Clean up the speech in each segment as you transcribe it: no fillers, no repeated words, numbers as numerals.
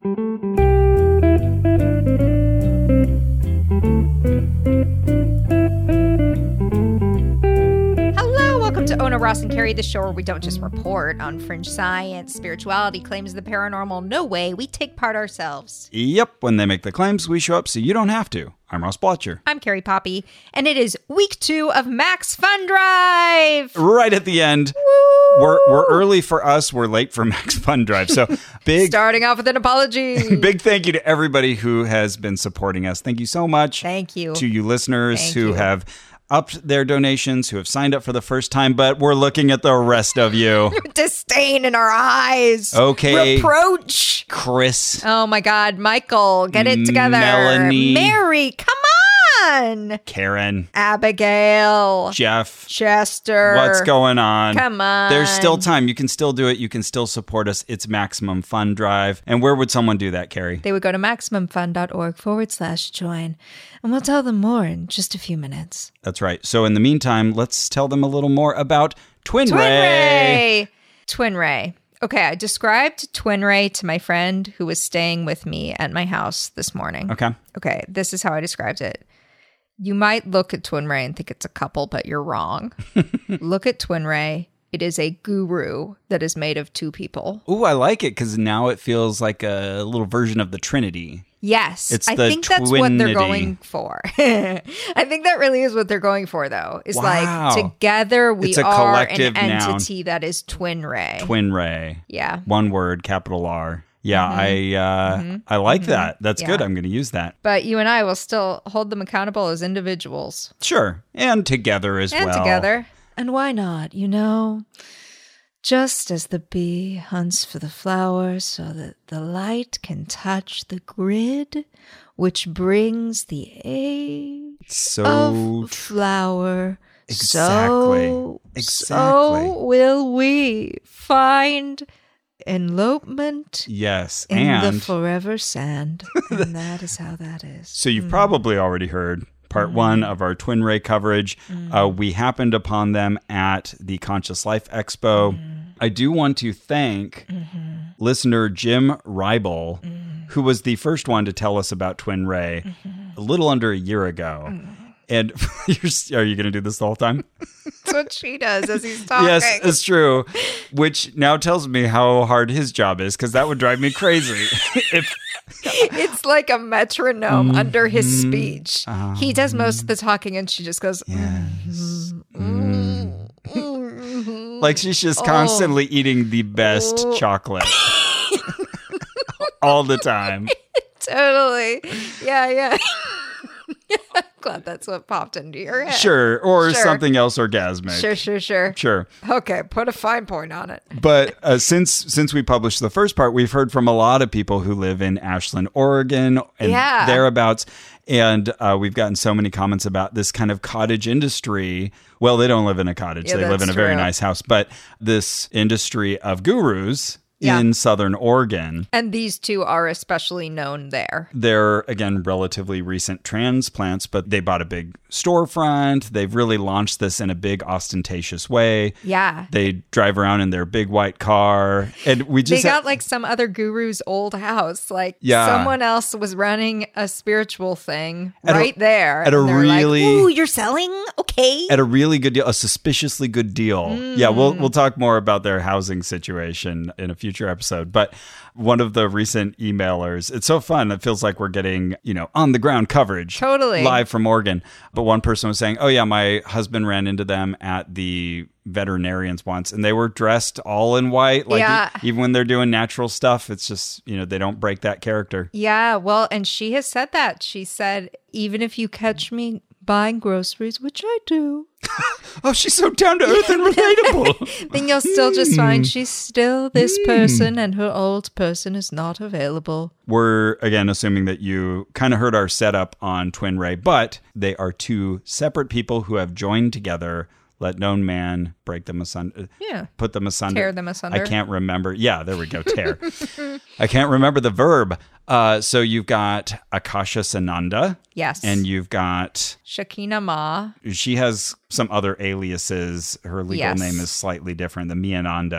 To Ona, Ross, and Carrie, the show where we don't just report on fringe science, spirituality, claims of the paranormal. No way. We take part ourselves. Yep. When they make the claims, we show up so you don't have to. I'm Ross Blotcher. I'm Carrie Poppy. And it is week 2 of Max Fun Drive. Right at the end. Woo! We're early for us. We're late for Max Fun Drive. So big... Starting off with an apology. Big thank you to everybody who has been supporting us. Thank you so much. Thank you. To you listeners who have upped their donations, who have signed up for the first time, but we're looking at the rest of you. Disdain in our eyes. Okay. Reproach. Chris. Oh my God. Michael, get it together. Melanie. Mary, come on. Karen. Abigail. Jeff. Chester. What's going on? Come on. There's still time. You can still do it. You can still support us. It's Maximum Fun Drive. And where would someone do that, Carrie? They would go to MaximumFun.org/join. And we'll tell them more in just a few minutes. That's right. So in the meantime, let's tell them a little more about Twin Ray. Twin Ray. Okay, I described Twin Ray to my friend who was staying with me at my house this morning. Okay, this is how I described it. You might look at Twin Ray and think it's a couple, but you're wrong. Look at Twin Ray. It is a guru that is made of 2 people. Ooh, I like it because now it feels like a little version of the Trinity. Yes. It's I think that's what they're going for. I think that really is what they're going for, though. It's like, together we are an entity that is Twin Ray. Twin Ray. Yeah. One word, capital R. Yeah, I like that. That's good. I'm going to use that. But you and I will still hold them accountable as individuals. Sure. And together as well. And together. And why not, you know? Just as the bee hunts for the flower so that the light can touch the grid, which brings the age of flower. Exactly. So will we find elopement in the forever sand. And that is how that is. So you've probably already heard part 1 of our Twin Ray coverage. We happened upon them at the Conscious Life Expo. I do want to thank listener Jim Reibel, who was the first one to tell us about Twin Ray a little under a year ago. And are you going to do this the whole time? That's what she does as he's talking. Yes, it's true. Which now tells me how hard his job is, because that would drive me crazy. It's like a metronome under his speech. He does most of the talking and she just goes, yes. Like she's just constantly eating the best chocolate. All the time. Totally. Yeah. I'm glad that's what popped into your head. Sure. Or something else orgasmic. Sure. Okay. Put a fine point on it. But since we published the first part, we've heard from a lot of people who live in Ashland, Oregon and thereabouts. And we've gotten so many comments about this kind of cottage industry. Well, they don't live in a cottage. They live in a very nice house. But this industry of gurus in Southern Oregon. And these 2 are especially known there. They're, again, relatively recent transplants, but they bought a big storefront. They've really launched this in a big, ostentatious way. Yeah. They drive around in their big white car. And we just got like some other guru's old house. Like someone else was running a spiritual thing there. At a really... Like, ooh, you're selling? Okay. At a really good deal, a suspiciously good deal. Yeah, we'll talk more about their housing situation in a future episode. But one of the recent emailers, it's so fun. It feels like we're getting, on the ground coverage. Totally. Live from Oregon. But one person was saying, oh yeah, my husband ran into them at the veterinarians once and they were dressed all in white. Even when they're doing natural stuff, it's just, they don't break that character. Yeah. Well, and she has said that. She said, even if you catch me buying groceries, which I do. Oh, she's so down to earth and relatable. Then you'll still just find she's still this person and her old person is not available. We're, again, assuming that you kind of heard our setup on Twin Ray, but they are 2 separate people who have joined together. Let known man break them asunder. Yeah. Put them asunder. Tear them asunder. I can't remember. Yeah, there we go. Tear. I can't remember the verb. So you've got Akasha Sananda. Yes. And you've got... Shakina Ma. She has some other aliases. Her legal name is slightly different. The Miananda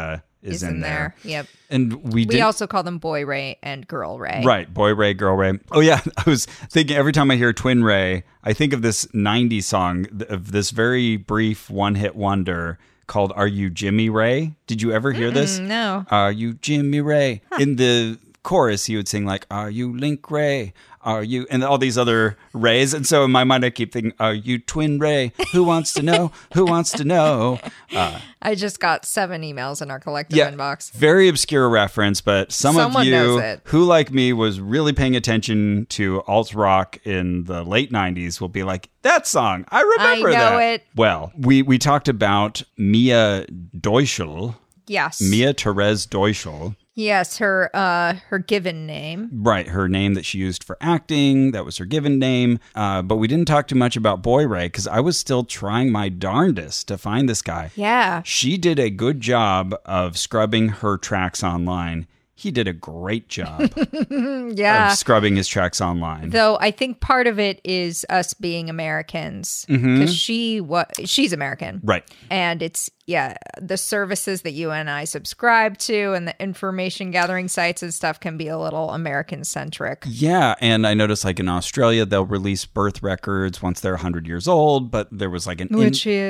is in there. Yep. And we also call them Boy Ray and Girl Ray. Right. Boy Ray, Girl Ray. Oh, yeah. I was thinking every time I hear Twin Ray, I think of this 90s song of this very brief one-hit wonder called Are You Jimmy Ray? Did you ever hear this? No. Are you Jimmy Ray? Huh. In the chorus, he would sing like, Are you Link Ray? Are you, and all these other Rays. And so in my mind, I keep thinking, are you Twin Ray? Who wants to know? Who wants to know? I just got 7 emails in our collective inbox. Very obscure reference, but someone of you who, like me, was really paying attention to alt rock in the late 90s will be like, that song, I remember that. I know it. Well, we talked about Mia Deuschel. Yes. Mia Therese Deuschel. Yes, her given name. Right, her name that she used for acting. That was her given name. But we didn't talk too much about Boy Ray because I was still trying my darndest to find this guy. Yeah. She did a good job of scrubbing her tracks online. He did a great job of scrubbing his tracks online. Though I think part of it is us being Americans because she's American. Right. And it's, the services that you and I subscribe to and the information gathering sites and stuff can be a little American centric. Yeah. And I noticed like in Australia, they'll release birth records once they're 100 years old, but there was like Which he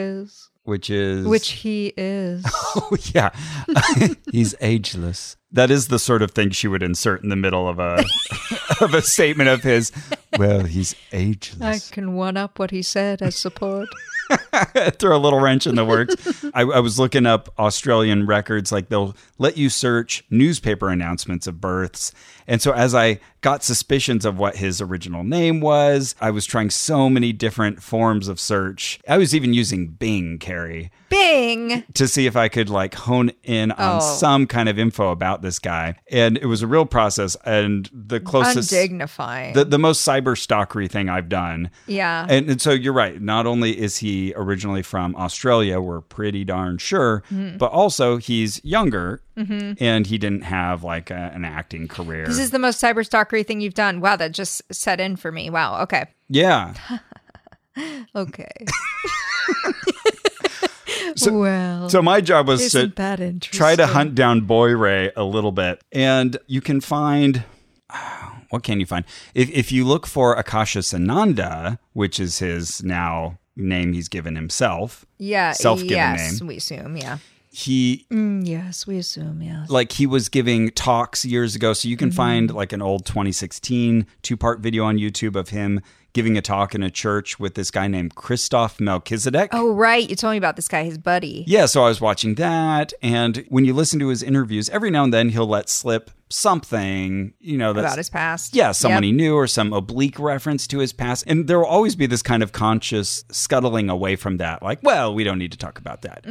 is. Oh, yeah. He's ageless. That is the sort of thing she would insert in the middle of a of a statement of his. Well, he's ageless. I can one up what he said, I support. Throw a little wrench in the works. I was looking up Australian records, like they'll let you search newspaper announcements of births. And so as I got suspicions of what his original name was, I was trying so many different forms of search. I was even using Bing, Carrie. Bing! To see if I could like hone in on some kind of info about this guy. And it was a real process. And the closest... Undignifying. The most cyber stalkery thing I've done. Yeah. And so you're right. Not only is he originally from Australia, we're pretty darn sure, but also he's younger and he didn't have like an acting career. This is the most cyber stalkery thing you've done. Wow, that just set in for me. Wow, okay. Yeah. Okay. So my job was to try to hunt down Boy Ray a little bit. And you can find... What can you find? If you look for Akasha Sananda, which is his now name he's given himself. Yeah. Self-given name. We assume, yeah. Yes, we assume, yes. Like he was giving talks years ago. So you can find like an old 2016 2-part video on YouTube of him giving a talk in a church with this guy named Christoph Melchizedek. Oh, right. You told me about this guy, his buddy. Yeah, so I was watching that. And when you listen to his interviews, every now and then he'll let slip something, that's about his past. Yeah, someone he knew or some oblique reference to his past. And there will always be this kind of conscious scuttling away from that. Like, well, we don't need to talk about that.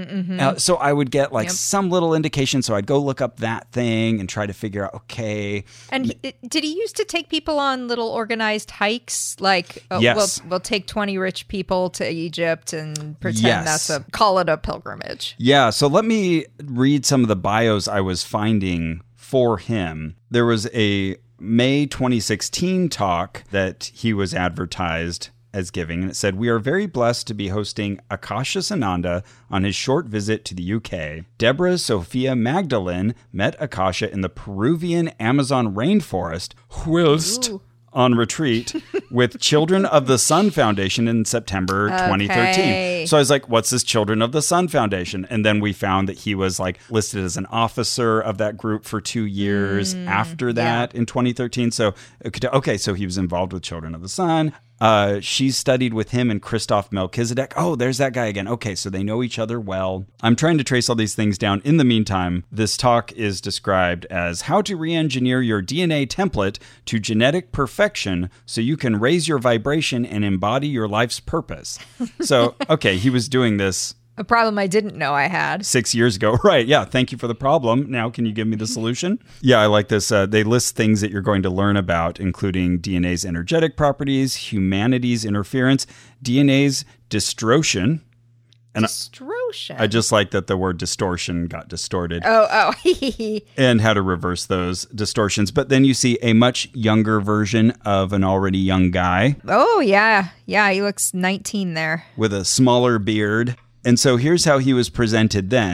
So I would get like some little indication. So I'd go look up that thing and try to figure out, okay. And did he used to take people on little organized hikes? Like, yes. we'll take 20 rich people to Egypt and pretend call it a pilgrimage. Yeah. So let me read some of the bios I was finding for him. There was a May 2016 talk that he was advertised as giving, and it said, "We are very blessed to be hosting Akasha Sananda on his short visit to the UK. Deborah Sophia Magdalene met Akasha in the Peruvian Amazon rainforest whilst on retreat with Children of the Sun Foundation in September 2013. So I was like, what's this Children of the Sun Foundation? And then we found that he was like listed as an officer of that group for 2 years after that in 2013. So, okay, so he was involved with Children of the Sun. She studied with him and Christoph Melchizedek. Oh, there's that guy again. Okay, so they know each other well. I'm trying to trace all these things down. In the meantime, this talk is described as how to re-engineer your DNA template to genetic perfection so you can raise your vibration and embody your life's purpose. So, okay, he was doing this. A problem I didn't know I had. 6 years ago. Right. Yeah. Thank you for the problem. Now, can you give me the solution? Yeah, I like this. They list things that you're going to learn about, including DNA's energetic properties, humanity's interference, DNA's distortion. And distortion. I just like that the word distortion got distorted. Oh. And how to reverse those distortions. But then you see a much younger version of an already young guy. Oh, yeah. Yeah, he looks 19 there. With a smaller beard. And so here's how he was presented then.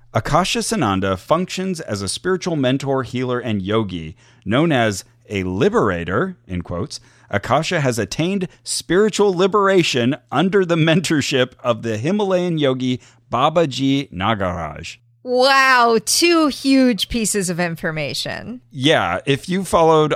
Akasha Sananda functions as a spiritual mentor, healer, and yogi. Known as a liberator, in quotes, Akasha has attained spiritual liberation under the mentorship of the Himalayan yogi Babaji Nagaraj. Wow, 2 huge pieces of information. Yeah, if you followed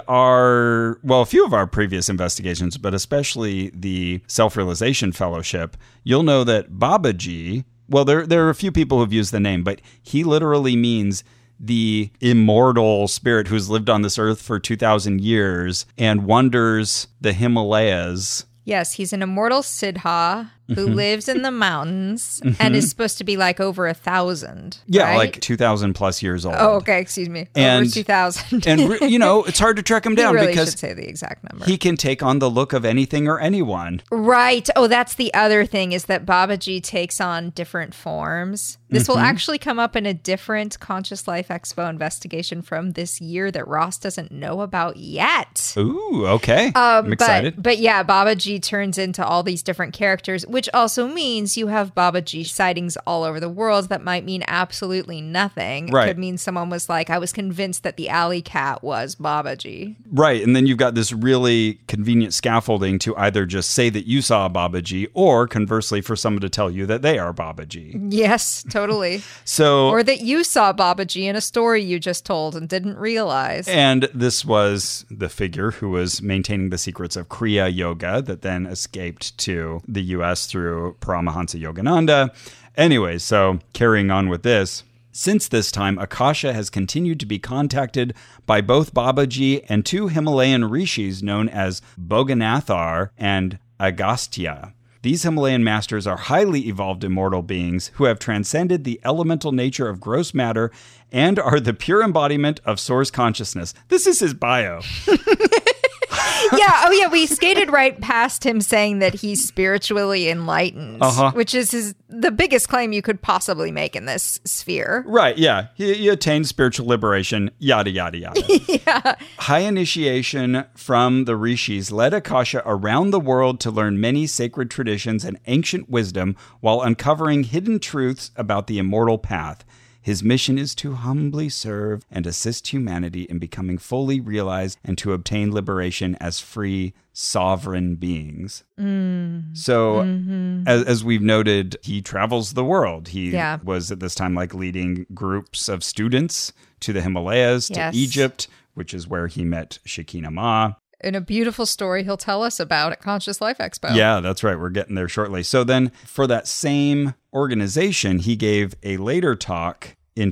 a few of our previous investigations, but especially the Self-Realization Fellowship, you'll know that Babaji, well, there are a few people who've used the name, but he literally means the immortal spirit who's lived on this earth for 2,000 years and wanders the Himalayas. Yes, he's an immortal Siddha who lives in the mountains and is supposed to be like over 1,000. Yeah, right? like 2,000 plus years old. Oh, okay, excuse me. And, over 2,000. And, it's hard to track him down really because should say the exact number. He can take on the look of anything or anyone. Right. Oh, that's the other thing is that Babaji takes on different forms. This will actually come up in a different Conscious Life Expo investigation from this year that Ross doesn't know about yet. Ooh, okay. I'm excited. But yeah, Babaji turns into all these different characters, which also means you have Babaji sightings all over the world. That might mean absolutely nothing. Right. It could mean someone was like, I was convinced that the alley cat was Babaji. Right. And then you've got this really convenient scaffolding to either just say that you saw Babaji or conversely for someone to tell you that they are Babaji. Yes, totally. Or that you saw Babaji in a story you just told and didn't realize. And this was the figure who was maintaining the secrets of Kriya Yoga that then escaped to the U.S. through Paramahansa Yogananda. Anyway, so carrying on with this. Since this time, Akasha has continued to be contacted by both Babaji and 2 Himalayan rishis known as Boganathar and Agastya. These Himalayan masters are highly evolved immortal beings who have transcended the elemental nature of gross matter and are the pure embodiment of source consciousness. This is his bio. Yeah. Oh, yeah. We skated right past him saying that he's spiritually enlightened, which is the biggest claim you could possibly make in this sphere. Right. Yeah. He attained spiritual liberation, yada, yada, yada. Yeah. High initiation from the rishis led Akasha around the world to learn many sacred traditions and ancient wisdom while uncovering hidden truths about the immortal path. His mission is to humbly serve and assist humanity in becoming fully realized and to obtain liberation as free, sovereign beings. So, as we've noted, he travels the world. He was at this time like leading groups of students to the Himalayas, to Egypt, which is where he met Shekinah Ma. In a beautiful story he'll tell us about at Conscious Life Expo. Yeah, that's right. We're getting there shortly. So then for that same organization, he gave a later talk in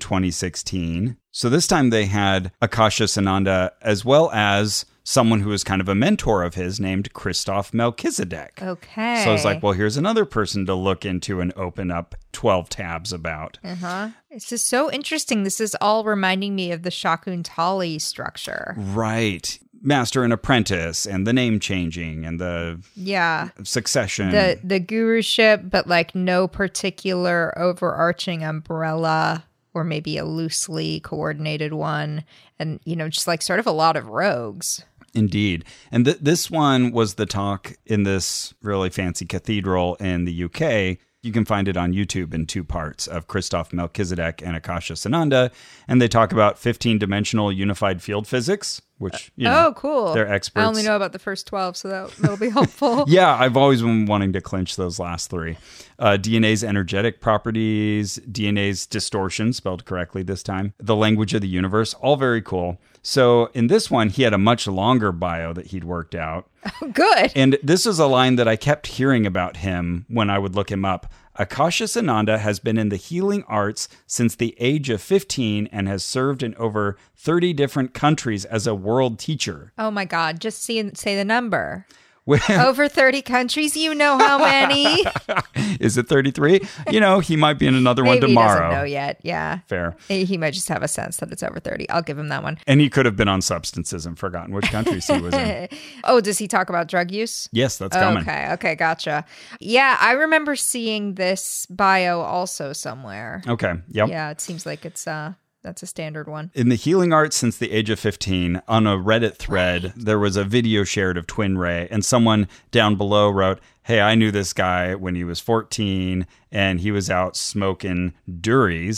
2016. So this time they had Akasha Sananda as well as someone who was kind of a mentor of his named Christoph Melchizedek. Okay. So I was like, well, here's another person to look into and open up 12 tabs about. This is so interesting. This is all reminding me of the Shakuntali structure. Right. Master and apprentice and the name changing and the succession. The guruship, but like no particular overarching umbrella or maybe a loosely coordinated one. And, just like sort of a lot of rogues. Indeed. And this one was the talk in this really fancy cathedral in the UK. You can find it on YouTube in 2 parts of Christoph Melchizedek and Akasha Sananda. And they talk about 15-dimensional unified field physics, which, cool. They're experts. I only know about the first 12, so that'll be helpful. Yeah, I've always been wanting to clinch those last 3. DNA's energetic properties, DNA's distortion, spelled correctly this time, the language of the universe, all very cool. So in this one, he had a much longer bio that he'd worked out. Good. And this is a line that I kept hearing about him when I would look him up. Akasha Sananda has been in the healing arts since the age of 15 and has served in over 30 different countries as a world teacher. Oh my God. Just say the number. Over 30 countries, you know how many? Is it 33? He might be in another one tomorrow. He doesn't know yet, yeah. Fair. He might just have a sense that it's over 30. I'll give him that one. And he could have been on substances and forgotten which countries he was in. Oh, does he talk about drug use? Yes, that's coming. Okay, gotcha. Yeah, I remember seeing this bio also somewhere. Okay, yep. Yeah, it seems like it's... That's a standard one. In the healing arts since the age of 15, on a Reddit thread, there was a video shared of Twin Ray, and someone down below wrote, hey, I knew this guy when he was 14, and he was out smoking Duries.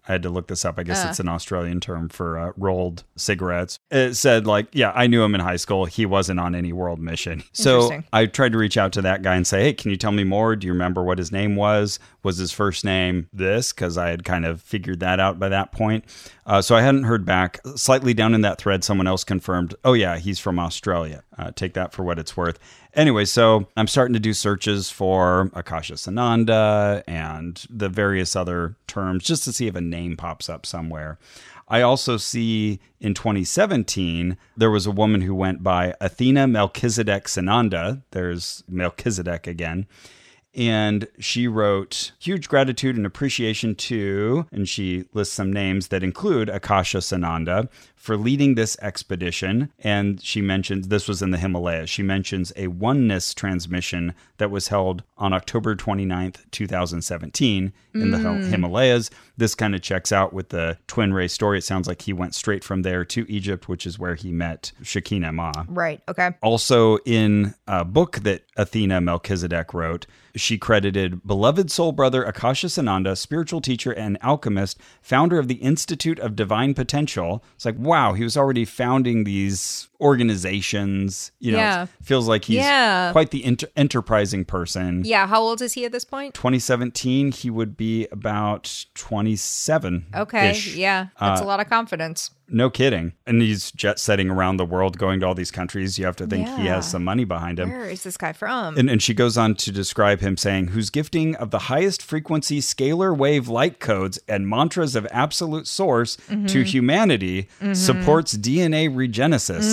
I had to look this up. I guess it's an Australian term for rolled cigarettes. It said I knew him in high school. He wasn't on any world mission. So I tried to reach out to that guy and say, hey, can you tell me more? Do you remember what his name was? Was his first name this? Because I had kind of figured that out by that point. So I hadn't heard back. Slightly down in that thread, someone else confirmed, oh yeah, he's from Australia. Take that for what it's worth. Anyway, so I'm starting to do searches for Akasha Sananda and the various other terms just to see if a name pops up somewhere. I also see in 2017, there was a woman who went by Athena Melchizedek Sananda. There's Melchizedek again. And she wrote, huge gratitude and appreciation to, and she lists some names that include Akasha Sananda for leading this expedition. And she mentions, this was in the Himalayas, she mentions a oneness transmission that was held on October 29th, 2017 in the Himalayas. This kind of checks out with the Twin Ray story. It sounds like he went straight from there to Egypt, which is where he met Shekinah Ma. Right, okay. Also in a book that Athena Melchizedek wrote, she credited beloved soul brother Akasha Sananda, spiritual teacher and alchemist, founder of the Institute of Divine Potential. It's like, wow, he was already founding these organizations. You know, feels like he's quite the enterprising person. Yeah, how old is he at this point? 2017, he would be about 27. Okay, yeah, that's a lot of confidence. No kidding. And he's jet setting around the world, going to all these countries. You have to think he has some money behind him. Where is this guy from? And she goes on to describe him saying, whose gifting of the highest frequency scalar wave light codes and mantras of absolute source to humanity supports DNA regenesis,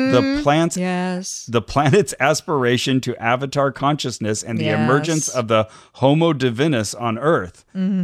the planet's aspiration to avatar consciousness and the emergence of the Homo Divinus on Earth.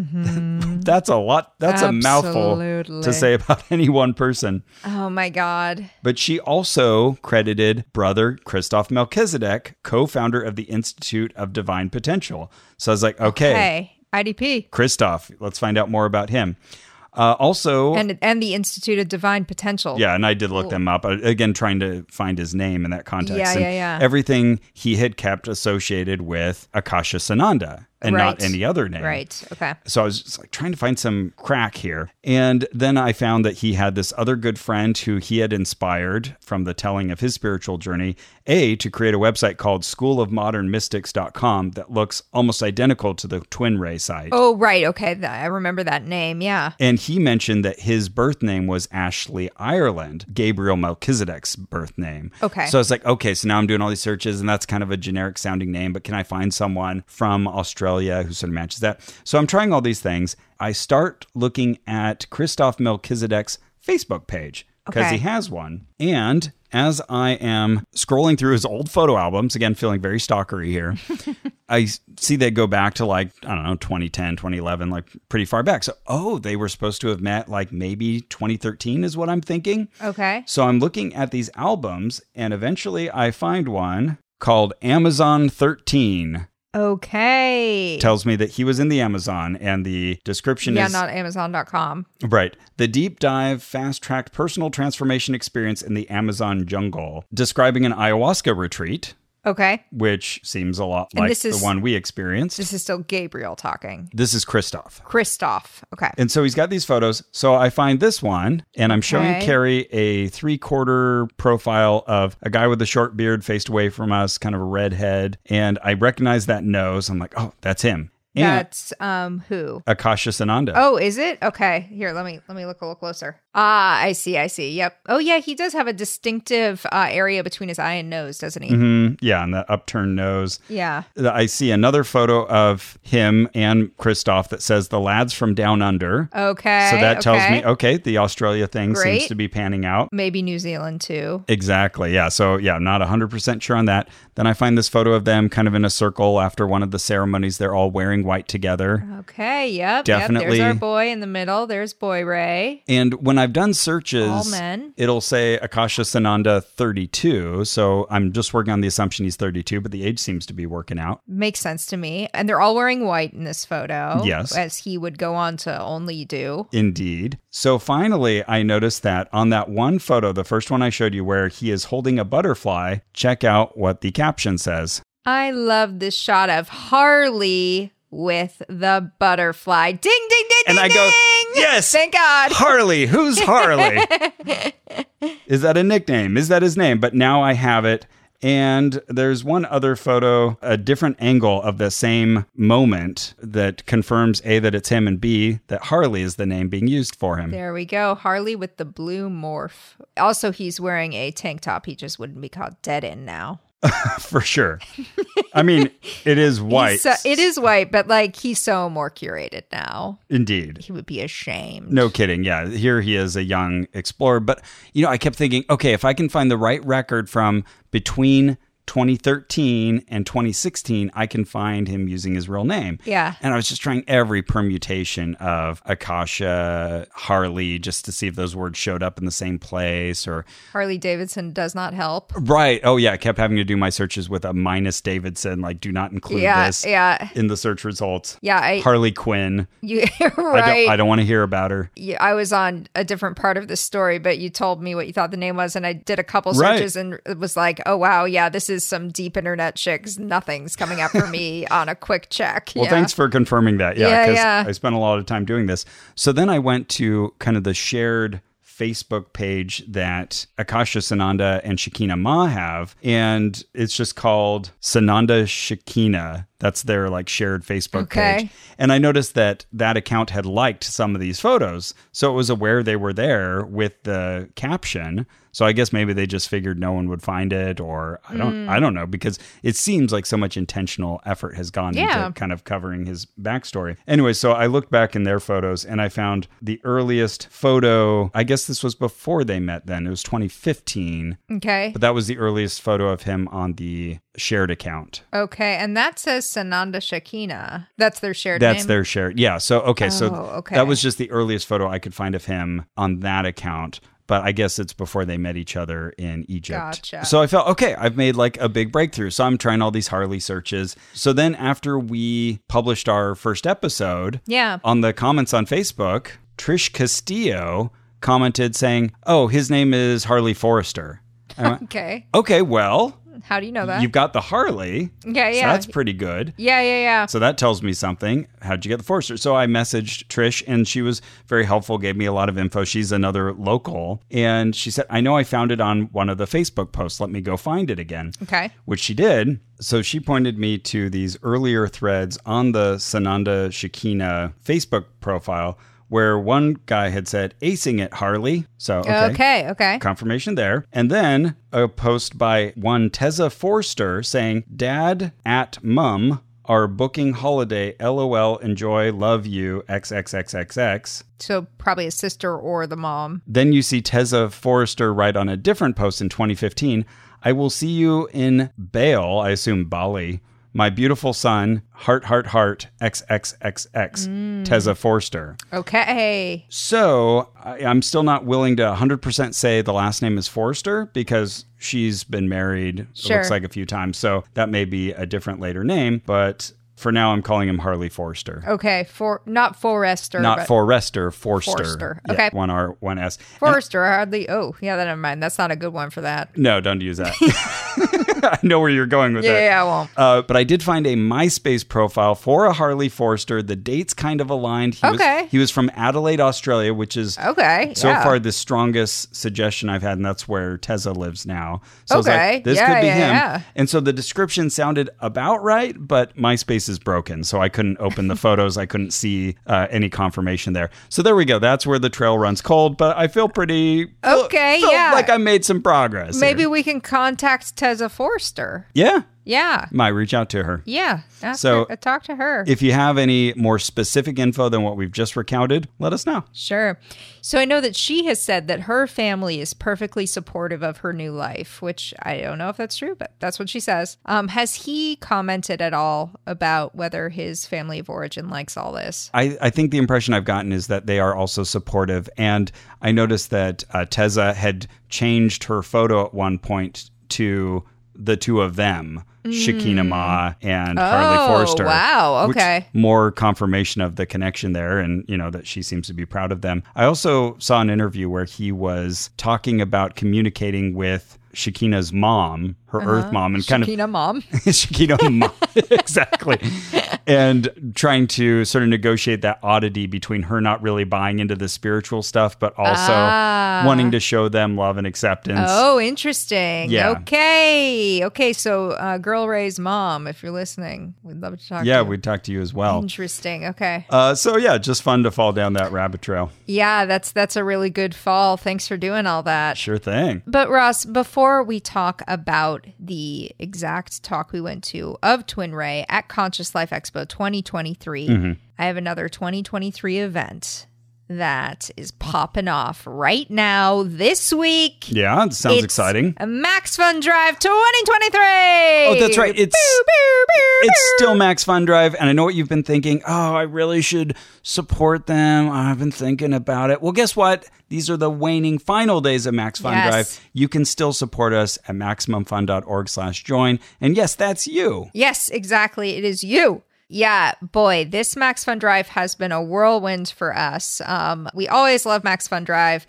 That's a lot. That's a mouthful to say about any one person. Oh my God. But she also credited brother Christoph Melchizedek, co-founder of the Institute of Divine Potential. So I was like, okay. IDP. Christoph, let's find out more about him. Also... And the Institute of Divine Potential. Yeah, and I did look them up. Again, trying to find his name in that context. Yeah. Everything he had kept associated with Akasha Sananda. And not any other name. Right, okay. So I was just trying to find some crack here. And then I found that he had this other good friend who he had inspired from the telling of his spiritual journey, to create a website called schoolofmodernmystics.com that looks almost identical to the Twin Ray site. Oh, right, okay. I remember that name, yeah. And he mentioned that his birth name was Ashley Ireland, Gabriel Melchizedek's birth name. Okay. So I was like, okay, so now I'm doing all these searches, and that's kind of a generic sounding name, but can I find someone from Australia who sort of matches that? So I'm trying all these things. I start looking at Christoph Melchizedek's Facebook page because he has one. And as I am scrolling through his old photo albums, again, feeling very stalkery here, I see they go back to 2010, 2011, pretty far back. So, they were supposed to have met maybe 2013 is what I'm thinking. Okay. So I'm looking at these albums and eventually I find one called Amazon 13. Okay. Tells me that he was in the Amazon, and the description is... not Amazon.com. Right. The deep dive, fast-tracked personal transformation experience in the Amazon jungle, describing an ayahuasca retreat. Okay. Which seems a lot like the one we experienced. This is still Gabriel talking. This is Christoph. Okay. And so he's got these photos. So I find this one, and I'm showing Carrie a 3/4 profile of a guy with a short beard faced away from us, kind of a redhead. And I recognize that nose. I'm like, oh, that's him. And that's who? Akasha Sananda. Oh, is it? Okay. Here, let me look a little closer. I see. Yep. Oh, yeah, he does have a distinctive area between his eye and nose, doesn't he? Mm-hmm. Yeah, and the upturned nose. Yeah. I see another photo of him and Christoph that says the lads from down under. Okay. So that tells me, the Australia thing seems to be panning out. Maybe New Zealand too. Exactly. Yeah. So yeah, I'm not 100% sure on that. Then I find this photo of them kind of in a circle after one of the ceremonies. They're all wearing white together. Okay. Yep. Definitely. There's our boy in the middle. There's Boy Ray. And when I've done searches, all men, it'll say Akasha Sananda 32. So I'm just working on the assumption he's 32, but the age seems to be working out. Makes sense to me. And they're all wearing white in this photo. Yes. As he would go on to only do. Indeed. So finally, I noticed that on that one photo, the first one I showed you where he is holding a butterfly, check out what the caption says. I love this shot of Harley with the butterfly. Ding, ding, ding, and ding, I go, Yes. Thank God. Harley. Who's Harley? Is that a nickname? Is that his name? But now I have it. And there's one other photo, a different angle of the same moment that confirms A, that it's him, and B, that Harley is the name being used for him. There we go. Harley with the blue morph. Also, he's wearing a tank top. He just wouldn't be called Dead End now. For sure. I mean, it is white. It is white, but like he's so more curated now. Indeed. He would be ashamed. No kidding. Yeah. Here he is, a young explorer. But, I kept thinking, okay, if I can find the right record from between 2013 and 2016, I can find him using his real name. Yeah. And I was just trying every permutation of Akasha, Harley, just to see if those words showed up in the same place, or Harley Davidson does not help. Right. Oh, yeah. I kept having to do my searches with a minus Davidson, like do not include this in the search results. Yeah. Harley Quinn. Right. I don't want to hear about her. Yeah, I was on a different part of the story, but you told me what you thought the name was, and I did a couple searches and it was like, oh, wow, yeah, this is some deep internet shit, 'cause nothing's coming up for me on a quick check. Well, thanks for confirming that. Yeah, because I spent a lot of time doing this. So then I went to kind of the shared Facebook page that Akasha Sananda and Shekinah Ma have, and it's just called Sananda Shekinah. That's their like shared Facebook page. And I noticed that account had liked some of these photos. So it was aware they were there with the caption. So I guess maybe they just figured no one would find it, or I don't know, because it seems like so much intentional effort has gone into kind of covering his backstory. Anyway, so I looked back in their photos and I found the earliest photo. I guess this was before they met then. It was 2015. Okay. But that was the earliest photo of him on the shared account. Okay. And that says Sananda Shekinah. That's their shared name? That's their shared. Yeah. So, so that was just the earliest photo I could find of him on that account. But I guess it's before they met each other in Egypt. Gotcha. So I felt, okay, I've made like a big breakthrough. So I'm trying all these Harley searches. So then after we published our first episode, on the comments on Facebook, Trish Castillo commented saying, oh, his name is Harley Forrester. Okay, well. How do you know that? You've got the Harley. Yeah. So that's pretty good. Yeah. So that tells me something. How'd you get the Forrester? So I messaged Trish, and she was very helpful, gave me a lot of info. She's another local. And she said, I know I found it on one of the Facebook posts. Let me go find it again. Okay. Which she did. So she pointed me to these earlier threads on the Sananda Shekinah Facebook profile, where one guy had said, acing it, Harley. So, okay. Confirmation there. And then a post by one Teza Forster saying, Dad at Mum are booking holiday. LOL, enjoy, love you, XXXXX. So probably a sister or the mom. Then you see Teza Forrester write on a different post in 2015, I will see you in Bale, I assume Bali. My beautiful son, heart, XXXX, Teza Forster. Okay. So I'm still not willing to 100% say the last name is Forster because she's been married, it looks like a few times. So that may be a different later name, but for now I'm calling him Harley Forster. Okay, not Forrester. Not Forrester, Forster. Forster. Yeah, okay. One R, one S. Forrester, hardly. Oh, yeah, never mind. That's not a good one for that. No, don't use that. I know where you're going with that. Yeah, I won't. But I did find a MySpace profile for a Harley Forster. The dates kind of aligned. He was from Adelaide, Australia, which is so far the strongest suggestion I've had, and that's where Teza lives now. So I was like, this could be him. Yeah. And so the description sounded about right, but MySpace is broken, so I couldn't open the photos. I couldn't see any confirmation there. So there we go. That's where the trail runs cold, but I feel pretty... like I made some progress. Maybe we can contact Teza Forster. Yeah. Might reach out to her. Yeah. Talk to her. If you have any more specific info than what we've just recounted, let us know. Sure. So I know that she has said that her family is perfectly supportive of her new life, which I don't know if that's true, but that's what she says. Has he commented at all about whether his family of origin likes all this? I think the impression I've gotten is that they are also supportive. And I noticed that Teza had changed her photo at one point to the two of them, Shekinah Ma and Harley Forster. Wow, okay. More confirmation of the connection there, and that she seems to be proud of them. I also saw an interview where he was talking about communicating with Shekinah's mom, her Earth mom, and Shekinah mom. Shekinah mom, exactly. And trying to sort of negotiate that oddity between her not really buying into the spiritual stuff, but also wanting to show them love and acceptance. Oh, interesting. Yeah. Okay. So, Girl Ray's mom, if you're listening, we'd love to talk to you. Yeah, we'd talk to you as well. Interesting. Okay. So yeah, just fun to fall down that rabbit trail. Yeah, that's a really good fall. Thanks for doing all that. Sure thing. But Ross, before we talk about the exact talk we went to of Twin Ray at Conscious Life Expo 2023, I have another 2023 event that is popping off right now this week. Yeah, it sounds exciting. A Max Fun Drive 2023. Oh, that's right. It's still Max Fun Drive. And I know what you've been thinking. Oh, I really should support them. I've been thinking about it. Well, guess what? These are the waning final days of Max Fun Drive. You can still support us at MaximumFun.org/join. And yes, that's you. Yes, exactly. It is you. Yeah, boy, this Max Fun Drive has been a whirlwind for us. We always love Max Fun Drive.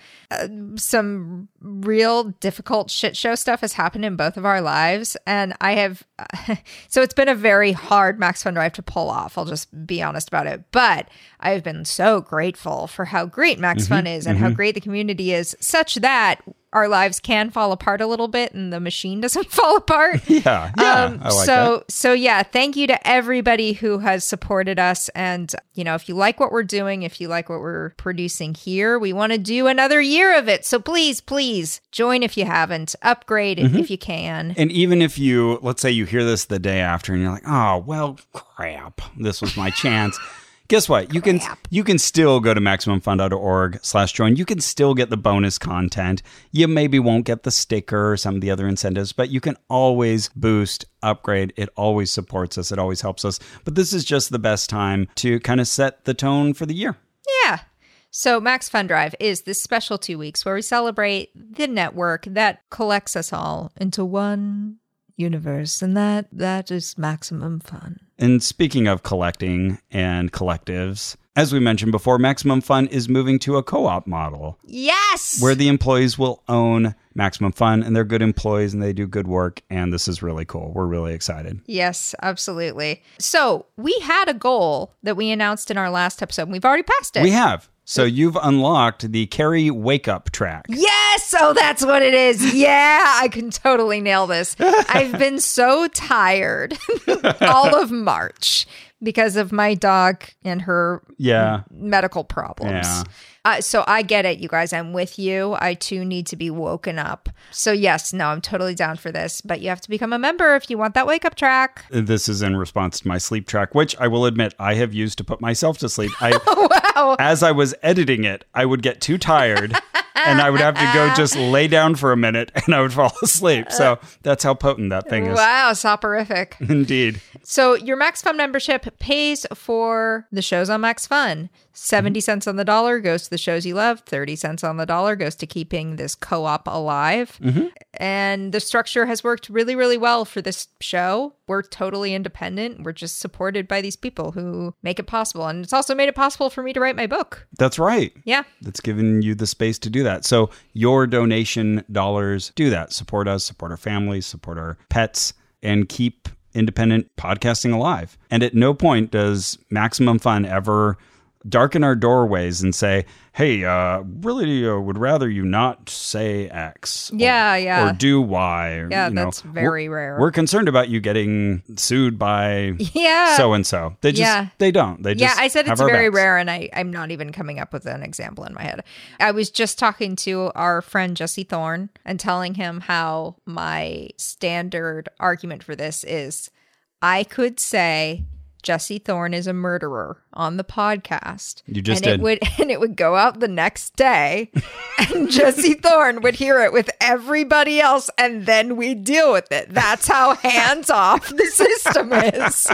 Some real difficult shit show stuff has happened in both of our lives. And I have, so it's been a very hard Max Fun Drive to pull off. I'll just be honest about it. But I've been so grateful for how great Max Fun is and how great the community is, such that our lives can fall apart a little bit and the machine doesn't fall apart. Yeah, I like that. So yeah, thank you to everybody who has supported us. And, you know, if you like what we're doing, if you like what we're producing here, we want to do another year of it. So please join if you haven't, upgrade if you can. And even if you, let's say you hear this the day after and you're like, oh, well, crap, this was my chance. Guess what? You can still go to MaximumFun.org/join. You can still get the bonus content. You maybe won't get the sticker or some of the other incentives, but you can always boost, upgrade. It always supports us. It always helps us. But this is just the best time to kind of set the tone for the year. Yeah. So Max Fun Drive is this special 2 weeks where we celebrate the network that collects us all into one universe, and that is Maximum Fun. And speaking of collecting and collectives, as we mentioned before, Maximum Fun is moving to a co-op model. Yes! Where the employees will own Maximum Fun, and they're good employees and they do good work, and this is really cool. We're really excited. Yes, absolutely. So we had a goal that we announced in our last episode, and we've already passed it. We have. So you've unlocked the Carrie Wake Up track. Yes! Oh, that's what it is. Yeah, I can totally nail this. I've been so tired all of March because of my dog and her medical problems. Yeah. So I get it, you guys. I'm with you. I too need to be woken up. So yes, no, I'm totally down for this. But you have to become a member if you want that wake up track. This is in response to my sleep track, which I will admit I have used to put myself to sleep. Wow. As I was editing it, I would get too tired and I would have to go just lay down for a minute and I would fall asleep. So that's how potent that thing is. Wow, soporific. Indeed. So your Max Fun membership pays for the shows on Max Fun. 70 cents on the dollar goes to the shows you love. 30 cents on the dollar goes to keeping this co-op alive. And the structure has worked really, really well for this show. We're totally independent. We're just supported by these people who make it possible. And it's also made it possible for me to write my book. That's right. Yeah. That's given you the space to do that. So your donation dollars do that. Support us, support our families, support our pets, and keep independent podcasting alive. And at no point does Maximum Fun ever darken our doorways and say, hey, really would rather you not say X. Or do Y. Or, that's very rare. We're concerned about you getting sued by so-and-so. They don't. They just I said have it's our very backs. rare, and I'm not even coming up with an example in my head. I was just talking to our friend Jesse Thorne and telling him how my standard argument for this is I could say Jesse Thorne is a murderer on the podcast. You just did. It would go out the next day and Jesse Thorne would hear it with everybody else and then we'd deal with it. That's how hands off the system is.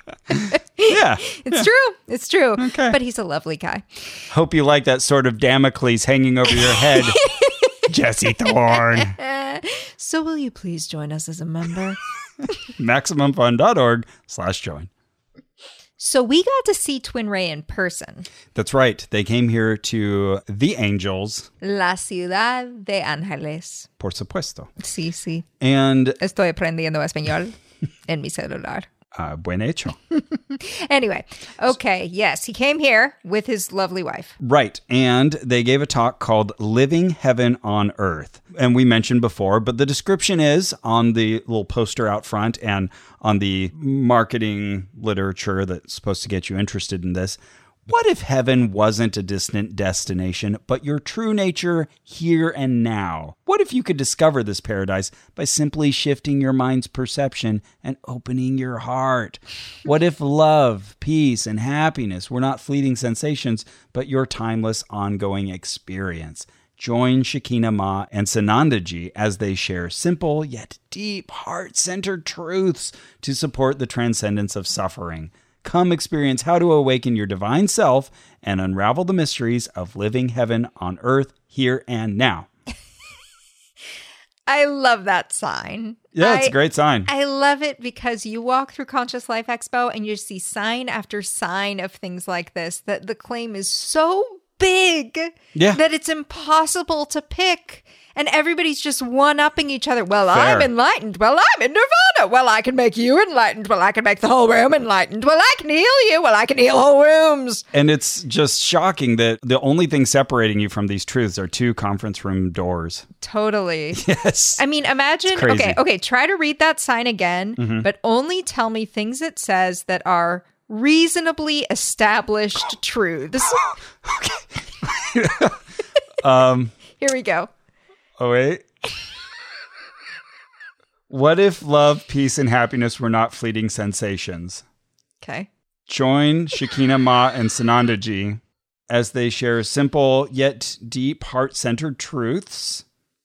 It's true. Okay. But he's a lovely guy. Hope you like that sort of Damocles hanging over your head, Jesse Thorne. So will you please join us as a member? MaximumFun.org/join. So we got to see Twin Ray in person. That's right. They came here to The Angels. La Ciudad de Ángeles. Por supuesto. Sí. And Estoy aprendiendo español en mi celular. Buen hecho. Anyway, okay, yes, he came here with his lovely wife. Right, and they gave a talk called Living Heaven on Earth. And we mentioned before, but the description is on the little poster out front and on the marketing literature that's supposed to get you interested in this. What if heaven wasn't a distant destination, but your true nature here and now? What if you could discover this paradise by simply shifting your mind's perception and opening your heart? What if love, peace, and happiness were not fleeting sensations, but your timeless, ongoing experience? Join Shekinah Ma and Sanandaji as they share simple yet deep, heart-centered truths to support the transcendence of suffering. Come experience how to awaken your divine self and unravel the mysteries of living heaven on earth here and now. I love that sign. Yeah, it's a great sign. I love it because you walk through Conscious Life Expo and you see sign after sign of things like this, that the claim is so big that it's impossible to pick. And everybody's just one-upping each other. Well, Fair. I'm enlightened. Well, I'm in nirvana. Well, I can make you enlightened. Well, I can make the whole room enlightened. Well, I can heal you. Well, I can heal whole rooms. And it's just shocking that the only thing separating you from these truths are two conference room doors. Totally. Yes. I mean, imagine, okay, try to read that sign again, but only tell me things it says that are reasonably established truths. Here we go. Oh, wait. What if love, peace, and happiness were not fleeting sensations? Okay. Join Shekinah Ma and Sanandaji as they share simple yet deep, heart-centered truths.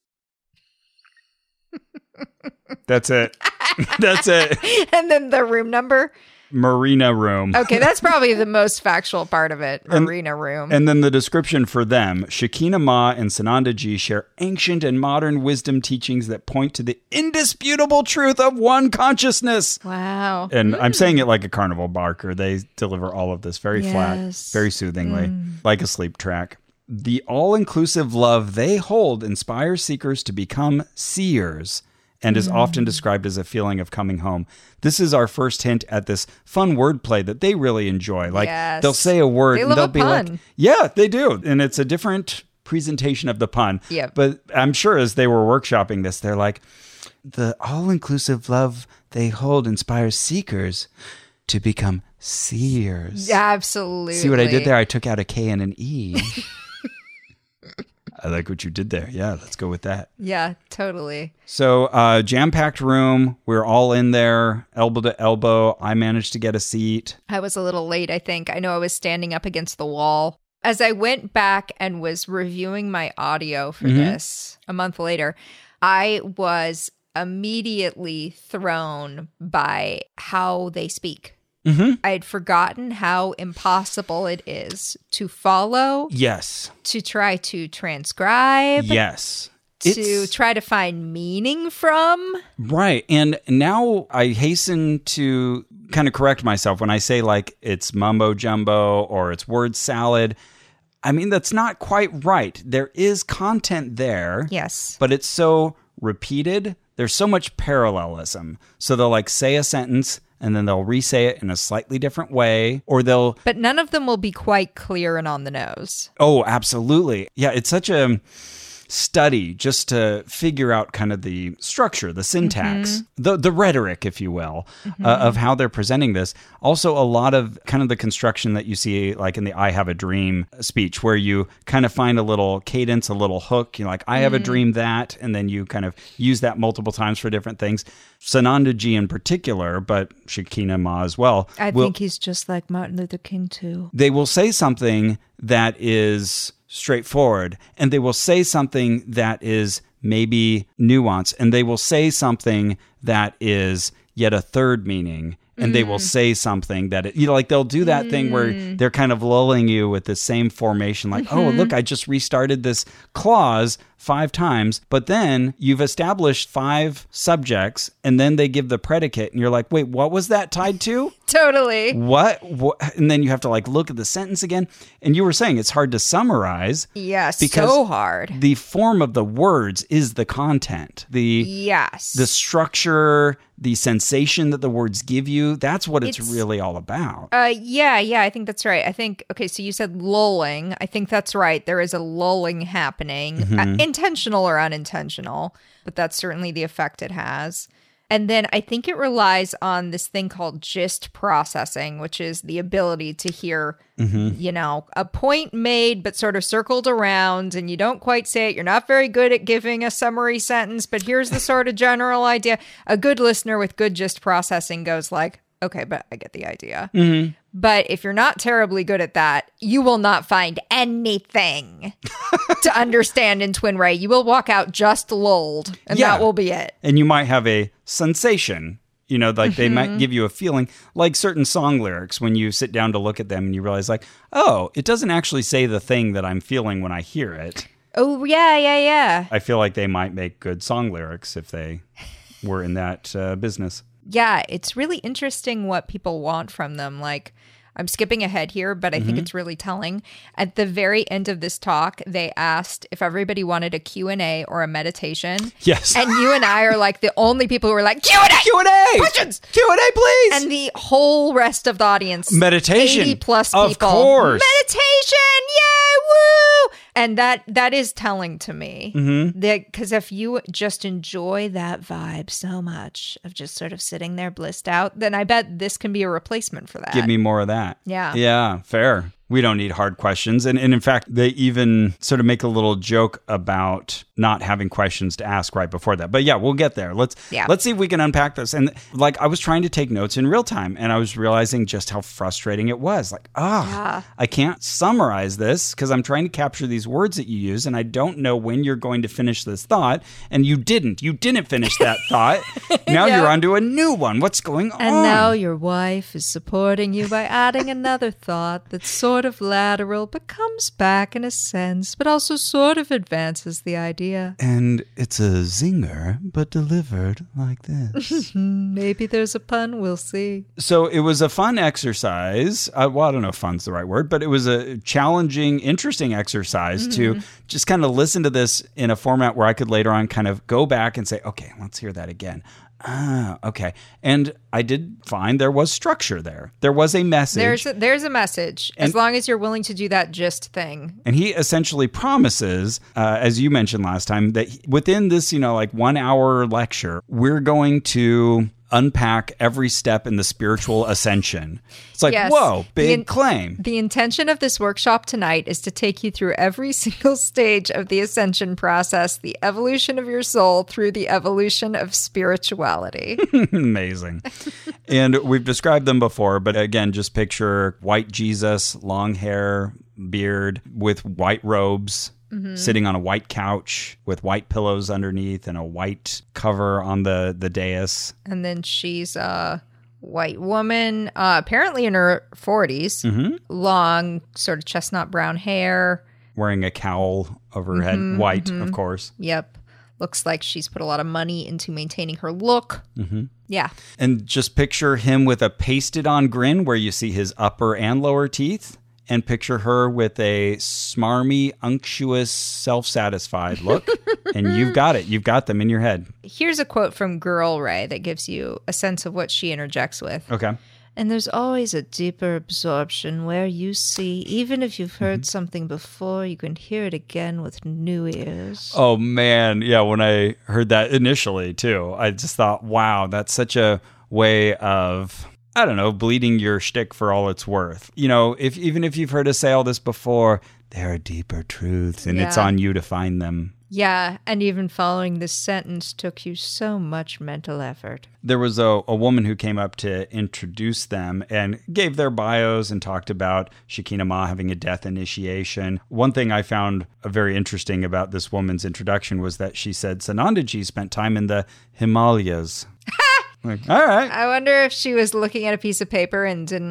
That's it. That's it. And then the room number? Marina room. Okay, that's probably the most factual part of it. Marina room. And then the description for them. Shekinah Ma and Sanandaji share ancient and modern wisdom teachings that point to the indisputable truth of one consciousness. Wow. And I'm saying it like a carnival barker. They deliver all of this very flat, very soothingly, like a sleep track. The all-inclusive love they hold inspires seekers to become seers and is often described as a feeling of coming home. This is our first hint at this fun wordplay that they really enjoy. Like they'll say a word and they'll be like, yeah, they do. And it's a different presentation of the pun. Yep. But I'm sure as they were workshopping this, they're like, the all-inclusive love they hold inspires seekers to become seers. Absolutely. See what I did there? I took out a K and an E. I like what you did there. Yeah, let's go with that. Yeah, totally. So, jam-packed room. We're all in there, elbow to elbow. I managed to get a seat. I was a little late, I think. I know I was standing up against the wall. As I went back and was reviewing my audio for this a month later, I was immediately thrown by how they speak. I had forgotten how impossible it is to follow. Yes. To try to transcribe. Yes. To try to find meaning from. Right. And now I hasten to kind of correct myself when I say like it's mumbo jumbo or it's word salad. I mean, that's not quite right. There is content there. Yes. But it's so repeated. There's so much parallelism. So they'll like say a sentence and then they'll re-say it in a slightly different way, or they'll... But none of them will be quite clear and on the nose. Oh, absolutely. Yeah, it's such a study just to figure out kind of the structure, the syntax, the rhetoric, if you will, of how they're presenting this. Also, a lot of kind of the construction that you see like in the I Have a Dream speech, where you kind of find a little cadence, a little hook. You're like, I have a dream that, and then you kind of use that multiple times for different things. Sanandaji in particular, but Shekinah Ma as well. I think he's just like Martin Luther King too. They will say something that is straightforward, and they will say something that is maybe nuanced, and they will say something that is yet a third meaning, and they will say something that, like they'll do that thing where they're kind of lulling you with the same formation, like, oh, look, I just restarted this clause, 5 times, but then you've established 5 subjects, and then they give the predicate, and you're like, wait, what was that tied to? Totally. What? And then you have to like look at the sentence again. And you were saying it's hard to summarize. Yes, because so hard. The form of the words is the content. The structure, the sensation that the words give you, that's what it's really all about. Yeah, I think that's right. I think, okay, so you said lulling. I think that's right. There is a lulling happening, intentional or unintentional, but that's certainly the effect it has. And then I think it relies on this thing called gist processing, which is the ability to hear, you know, a point made, but sort of circled around, and you don't quite say it. You're not very good at giving a summary sentence, but here's the sort of general idea. A good listener with good gist processing goes like, okay, but I get the idea. But if you're not terribly good at that, you will not find anything to understand in Twin Ray. You will walk out just lulled, and that will be it. And you might have a sensation, you know, like they might give you a feeling, like certain song lyrics when you sit down to look at them and you realize like, oh, it doesn't actually say the thing that I'm feeling when I hear it. Oh, yeah. I feel like they might make good song lyrics if they were in that business. Yeah, it's really interesting what people want from them. Like, I'm skipping ahead here, but I think it's really telling. At the very end of this talk, they asked if everybody wanted a Q&A or a meditation. Yes. And you and I are like the only people who are like, Q&A! Q&A! Questions! Q&A, please! And the whole rest of the audience, meditation. 80 plus people. Of course. Meditation! Yay! Woo! And that is telling to me. Because if you just enjoy that vibe so much of just sort of sitting there blissed out, then I bet this can be a replacement for that. Give me more of that. Yeah. Yeah, fair. We don't need hard questions. And in fact, they even sort of make a little joke about not having questions to ask right before that. But yeah, we'll get there. Let's see if we can unpack this. And like, I was trying to take notes in real time, and I was realizing just how frustrating it was. Like, I can't summarize this because I'm trying to capture these words that you use, and I don't know when you're going to finish this thought. And you didn't finish that thought. Now you're onto a new one. What's going on? And now your wife is supporting you by adding another thought that's sort of lateral, but comes back in a sense, but also sort of advances the idea. And it's a zinger, but delivered like this. Maybe there's a pun, we'll see. So it was a fun exercise. Well, I don't know if fun's the right word, but it was a challenging, interesting exercise to just kind of listen to this in a format where I could later on kind of go back and say, okay, let's hear that again. Okay. And I did find there was structure there. There was a message. There's a message, as long as you're willing to do that gist thing. And he essentially promises, as you mentioned last time, that within this, like 1 hour lecture, we're going to unpack every step in the spiritual ascension. It's like, whoa, big claim. The intention of this workshop tonight is to take you through every single stage of the ascension process, the evolution of your soul through the evolution of spirituality. Amazing. And we've described them before, but again, just picture white Jesus, long hair, beard, with white robes, sitting on a white couch with white pillows underneath and a white cover on the dais. And then she's a white woman, apparently in her 40s, long, sort of chestnut brown hair. Wearing a cowl over her head, white, of course. Yep. Looks like she's put a lot of money into maintaining her look. Yeah. And just picture him with a pasted on grin where you see his upper and lower teeth. And picture her with a smarmy, unctuous, self-satisfied look. And you've got it. You've got them in your head. Here's a quote from Girl Ray that gives you a sense of what she interjects with. Okay. And there's always a deeper absorption where you see, even if you've heard something before, you can hear it again with new ears. Oh, man. Yeah, when I heard that initially, too, I just thought, wow, that's such a way of, I don't know, bleeding your shtick for all it's worth. Even if you've heard us say all this before, there are deeper truths, and it's on you to find them. Yeah, and even following this sentence took you so much mental effort. There was a woman who came up to introduce them and gave their bios and talked about Shekinah Ma having a death initiation. One thing I found very interesting about this woman's introduction was that she said Sanandaji spent time in the Himalayas. Like, all right. I wonder if she was looking at a piece of paper and didn't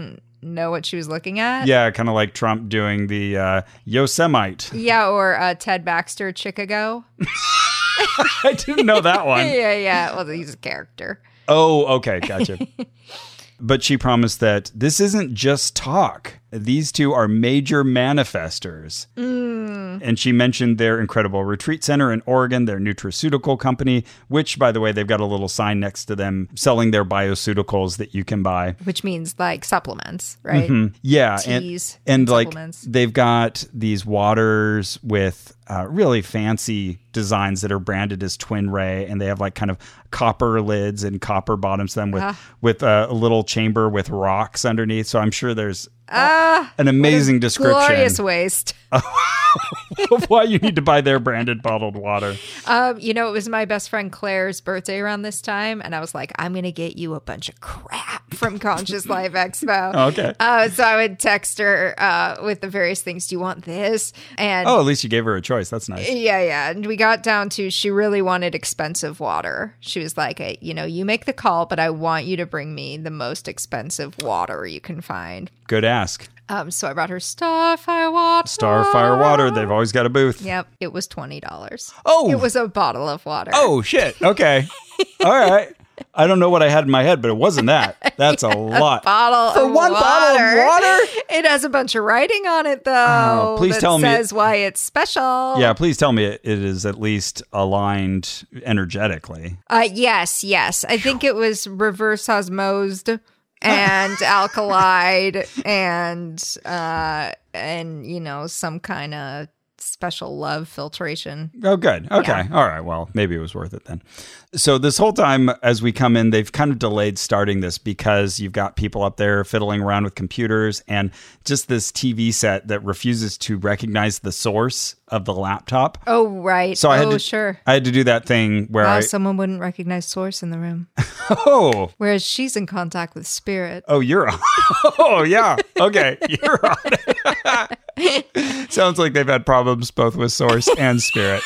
know what she was looking at. Yeah, kind of like Trump doing the Yosemite. Yeah, or Ted Baxter, Chicago. I didn't know that one. Yeah. Well, he's a character. Oh, okay. Gotcha. But she promised that this isn't just talk. These two are major manifestors. And she mentioned their incredible retreat center in Oregon, their nutraceutical company, which, by the way, they've got a little sign next to them selling their bioceuticals that you can buy. Which means like supplements, right? Mm-hmm. Yeah. Teas and like supplements. they've got these waters with really fancy designs that are branded as Twin Ray, and they have like kind of copper lids and copper bottoms to them with a little chamber with rocks underneath. So I'm sure there's an amazing description. Glorious waste. Of why you need to buy their branded bottled water. It was my best friend Claire's birthday around this time, and I was like, I'm going to get you a bunch of crap from Conscious Life Expo. Okay. So I would text her with the various things. Do you want this? And at least you gave her a choice. That's nice. Yeah. And we got down to she really wanted expensive water. She was like, hey, you make the call, but I want you to bring me the most expensive water you can find. Good ask. So I brought her Starfire water. Starfire water. They've always got a booth. Yep. It was $20. Oh. It was a bottle of water. Oh, shit. Okay. All right. I don't know what I had in my head, but it wasn't that. That's a lot. For one bottle of water? It has a bunch of writing on it, though. Please tell me. Says why it's special. Yeah, please tell me it is at least aligned energetically. Yes. I think it was reverse osmosed and alkalide and some kind of special love filtration. Oh, good. Okay. Yeah. All right. Well, maybe it was worth it then. So this whole time as we come in, they've kind of delayed starting this because you've got people up there fiddling around with computers and just this TV set that refuses to recognize the source of the laptop. Oh, right. So I had to do that thing where someone wouldn't recognize source in the room. Oh. Whereas she's in contact with spirit. Oh, you're on. Oh, yeah. Okay. You're on. Sounds like they've had problems both with source and spirit.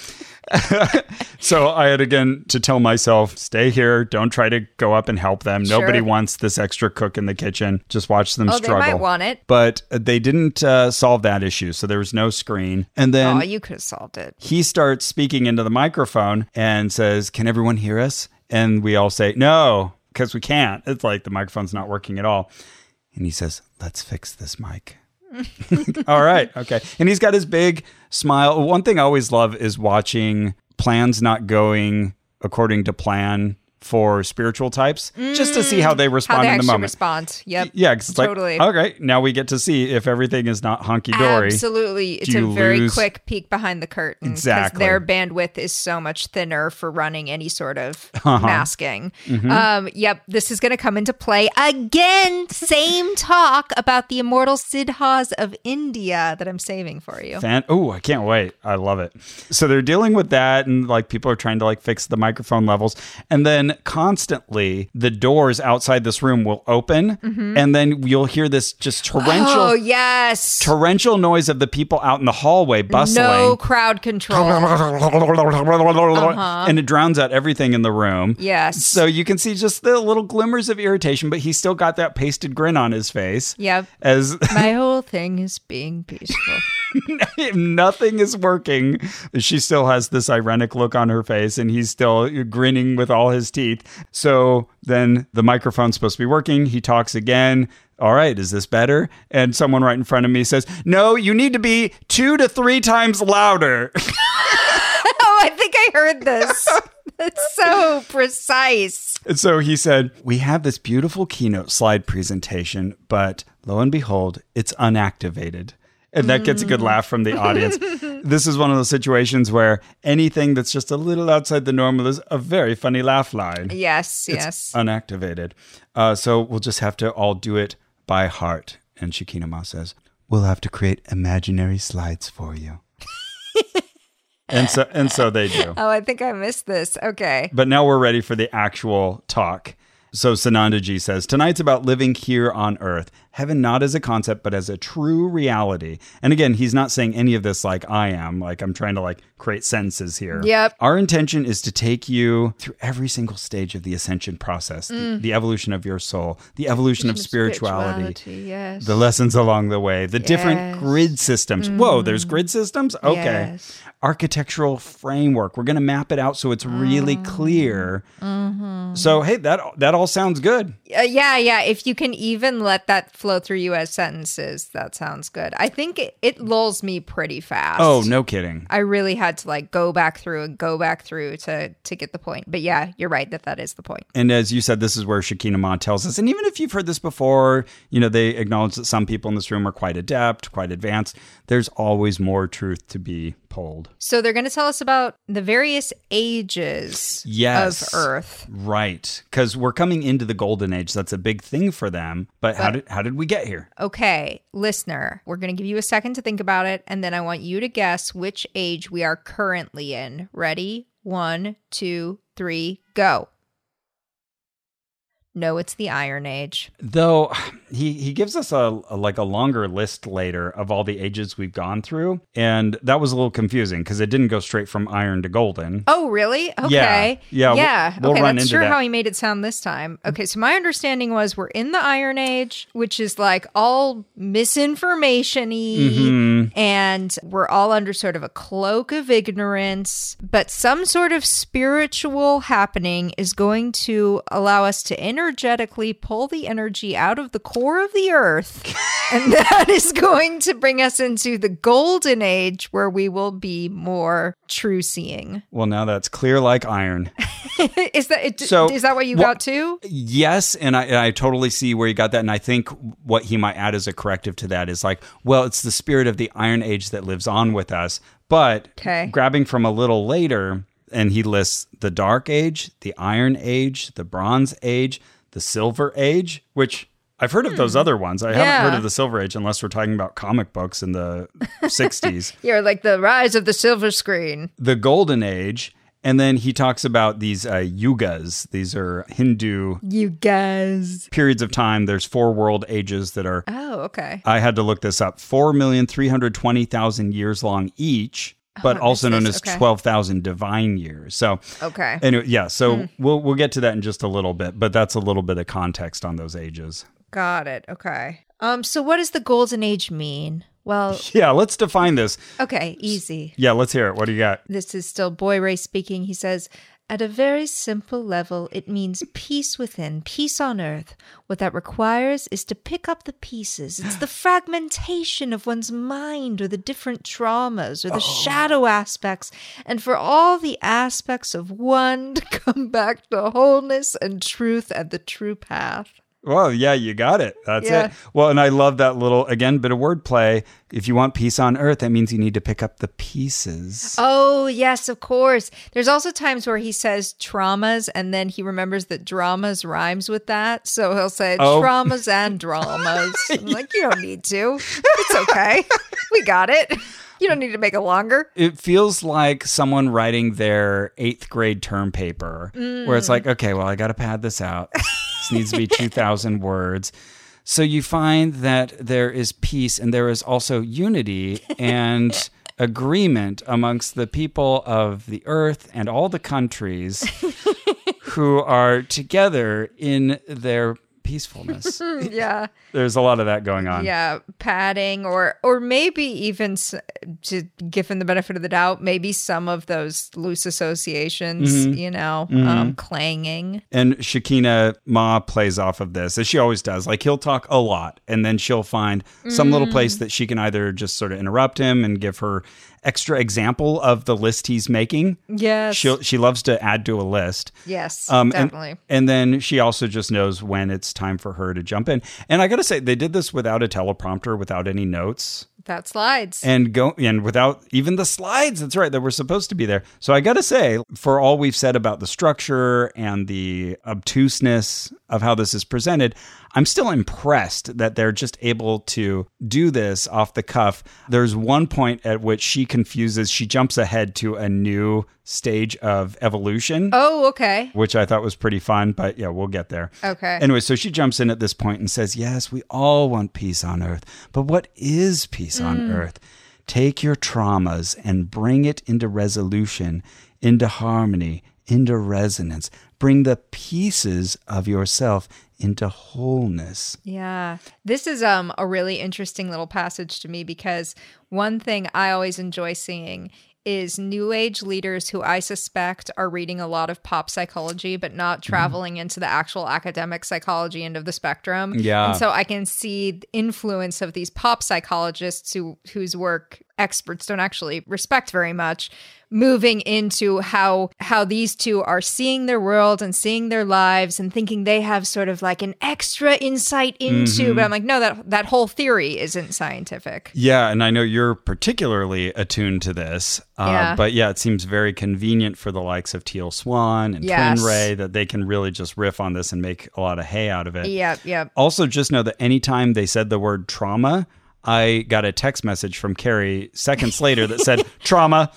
So I had again to tell myself, stay here. Don't try to go up and help them. Sure. Nobody wants this extra cook in the kitchen. Just watch them struggle. They might want it. But they didn't solve that issue. So there was no screen. And then you could have solved it. He starts speaking into the microphone and says, can everyone hear us? And we all say, no, because we can't. It's like the microphone's not working at all. And he says, let's fix this mic. All right. Okay. And he's got his big smile. One thing I always love is watching plans not going according to plan for spiritual types, just to see how they respond in the moment. Respond. Yep. Yeah, because it's totally. Like, okay, now we get to see if everything is not hunky-dory. Absolutely. It's a very quick peek behind the curtain. Exactly. Because their bandwidth is so much thinner for running any sort of masking. Mm-hmm. Yep. This is going to come into play again. Same talk about the immortal Siddhas of India that I'm saving for you. I can't wait. I love it. So they're dealing with that, and like people are trying to like fix the microphone levels, and then constantly the doors outside this room will open, and then you'll hear this just torrential noise of the people out in the hallway bustling. No crowd control. And it drowns out everything in the room. Yes. So you can see just the little glimmers of irritation, but he's still got that pasted grin on his face. Yep. As my whole thing is being peaceful. Nothing is working. She still has this ironic look on her face, and he's still grinning with all his teeth. So then the microphone's supposed to be working. He talks again. All right, is this better? And someone right in front of me says, no, you need to be 2 to 3 times louder. Oh, I think I heard this. That's so precise. And so he said, we have this beautiful keynote slide presentation, but lo and behold, it's unactivated. And that gets a good laugh from the audience. This is one of those situations where anything that's just a little outside the normal is a very funny laugh line. Yes. Unactivated. So we'll just have to all do it by heart. And Shekinah Ma says, we'll have to create imaginary slides for you. And so they do. Oh, I think I missed this. Okay. But now we're ready for the actual talk. So Sanandaji says, tonight's about living here on Earth. Heaven not as a concept, but as a true reality. And again, he's not saying any of this like I am. Like I'm trying to like create sentences here. Yep. Our intention is to take you through every single stage of the ascension process, the evolution of your soul, the evolution of spirituality, yes. the lessons along the way, the different grid systems. Whoa, there's grid systems? Okay. Yes. Architectural framework. We're going to map it out so it's really clear. So, hey, that all sounds good. Yeah. If you can even let that flow through you as sentences, that sounds good. I think it lulls me pretty fast. Oh, no kidding. I really had to like go back through to get the point. But yeah, you're right that is the point. And as you said, this is where Shekinah Ma tells us, and even if you've heard this before, they acknowledge that some people in this room are quite adept, quite advanced. There's always more truth to be pulled. So they're going to tell us about the various ages of Earth. Right. Because we're coming into the golden age. That's a big thing for them. But how did we get here? Okay, listener, we're going to give you a second to think about it. And then I want you to guess which age we are currently in. Ready? 1, 2, 3, go. No, it's the Iron Age. Though he gives us a longer list later of all the ages we've gone through. And that was a little confusing because it didn't go straight from iron to golden. Oh, really? Okay. Yeah. We'll okay, run that's into sure that. how he made it sound this time. Okay, so my understanding was we're in the Iron Age, which is like all misinformation-y, and we're all under sort of a cloak of ignorance, but some sort of spiritual happening is going to allow us to energetically pull the energy out of the core of the earth, and that is going to bring us into the golden age where we will be more true seeing. Well, now that's clear like iron. Is that what you got too? Yes, and I totally see where you got that, and I think what he might add as a corrective to that is like, well, it's the spirit of the Iron Age that lives on with us, but grabbing from a little later, and he lists the Dark Age, the Iron Age, the Bronze Age, the Silver Age, which I've heard of those other ones. I haven't heard of the Silver Age unless we're talking about comic books in the 60s. Yeah, like the rise of the silver screen. The Golden Age. And then he talks about these yugas. These are Hindu periods of time. There's 4 world ages that are... Oh, okay. I had to look this up. 4,320,000 years long each. But also known as 12,000 divine years. So, anyway, yeah. So we'll get to that in just a little bit, but that's a little bit of context on those ages. Got it. Okay. So what does the golden age mean? Well, yeah, let's define this. Okay, easy. Yeah, let's hear it. What do you got? This is still Boy Ray speaking. He says, at a very simple level, it means peace within, peace on earth. What that requires is to pick up the pieces. It's the fragmentation of one's mind or the different traumas or the shadow aspects. And for all the aspects of one to come back to wholeness and truth and the true path. Well, yeah, you got it. That's it. Well, and I love that little, again, bit of wordplay. If you want peace on earth, that means you need to pick up the pieces. Oh, yes, of course. There's also times where he says traumas, and then he remembers that dramas rhymes with that. So he'll say traumas and dramas. I'm like, you don't need to. It's okay. We got it. You don't need to make it longer. It feels like someone writing their 8th grade term paper where it's like, okay, well, I got to pad this out. This needs to be 2,000 words. So you find that there is peace and there is also unity and agreement amongst the people of the earth and all the countries who are together in their peacefulness. Yeah. There's a lot of that going on. Yeah, padding or maybe even, to give him the benefit of the doubt, maybe some of those loose associations, clanging. And Shekinah Ma plays off of this, as she always does. Like, he'll talk a lot, and then she'll find some little place that she can either just sort of interrupt him and give her extra example of the list he's making. Yes. She loves to add to a list. Yes, definitely. And then she also just knows when it's time for her to jump in. And I got to say, they did this without a teleprompter, without any notes. Without slides. And without even the slides, that's right, that were supposed to be there. So I got to say, for all we've said about the structure and the obtuseness of how this is presented, I'm still impressed that they're just able to do this off the cuff. There's one point at which she jumps ahead to a new stage of evolution. Oh, okay. Which I thought was pretty fun, but yeah, we'll get there. Okay. Anyway, so she jumps in at this point and says, yes, we all want peace on earth, but what is peace on earth? Take your traumas and bring it into resolution, into harmony, into resonance. Bring the pieces of yourself into wholeness. Yeah. This is a really interesting little passage to me, because one thing I always enjoy seeing is New Age leaders who I suspect are reading a lot of pop psychology, but not traveling into the actual academic psychology end of the spectrum. Yeah. And so I can see the influence of these pop psychologists whose work experts don't actually respect very much, moving into how these two are seeing their world and seeing their lives and thinking they have sort of like an extra insight into, but I'm like, no, that whole theory isn't scientific. Yeah, and I know you're particularly attuned to this, but yeah, it seems very convenient for the likes of Teal Swan and Twin Ray that they can really just riff on this and make a lot of hay out of it. Yeah. Also, just know that anytime they said the word trauma, I got a text message from Carrie seconds later that said, trauma.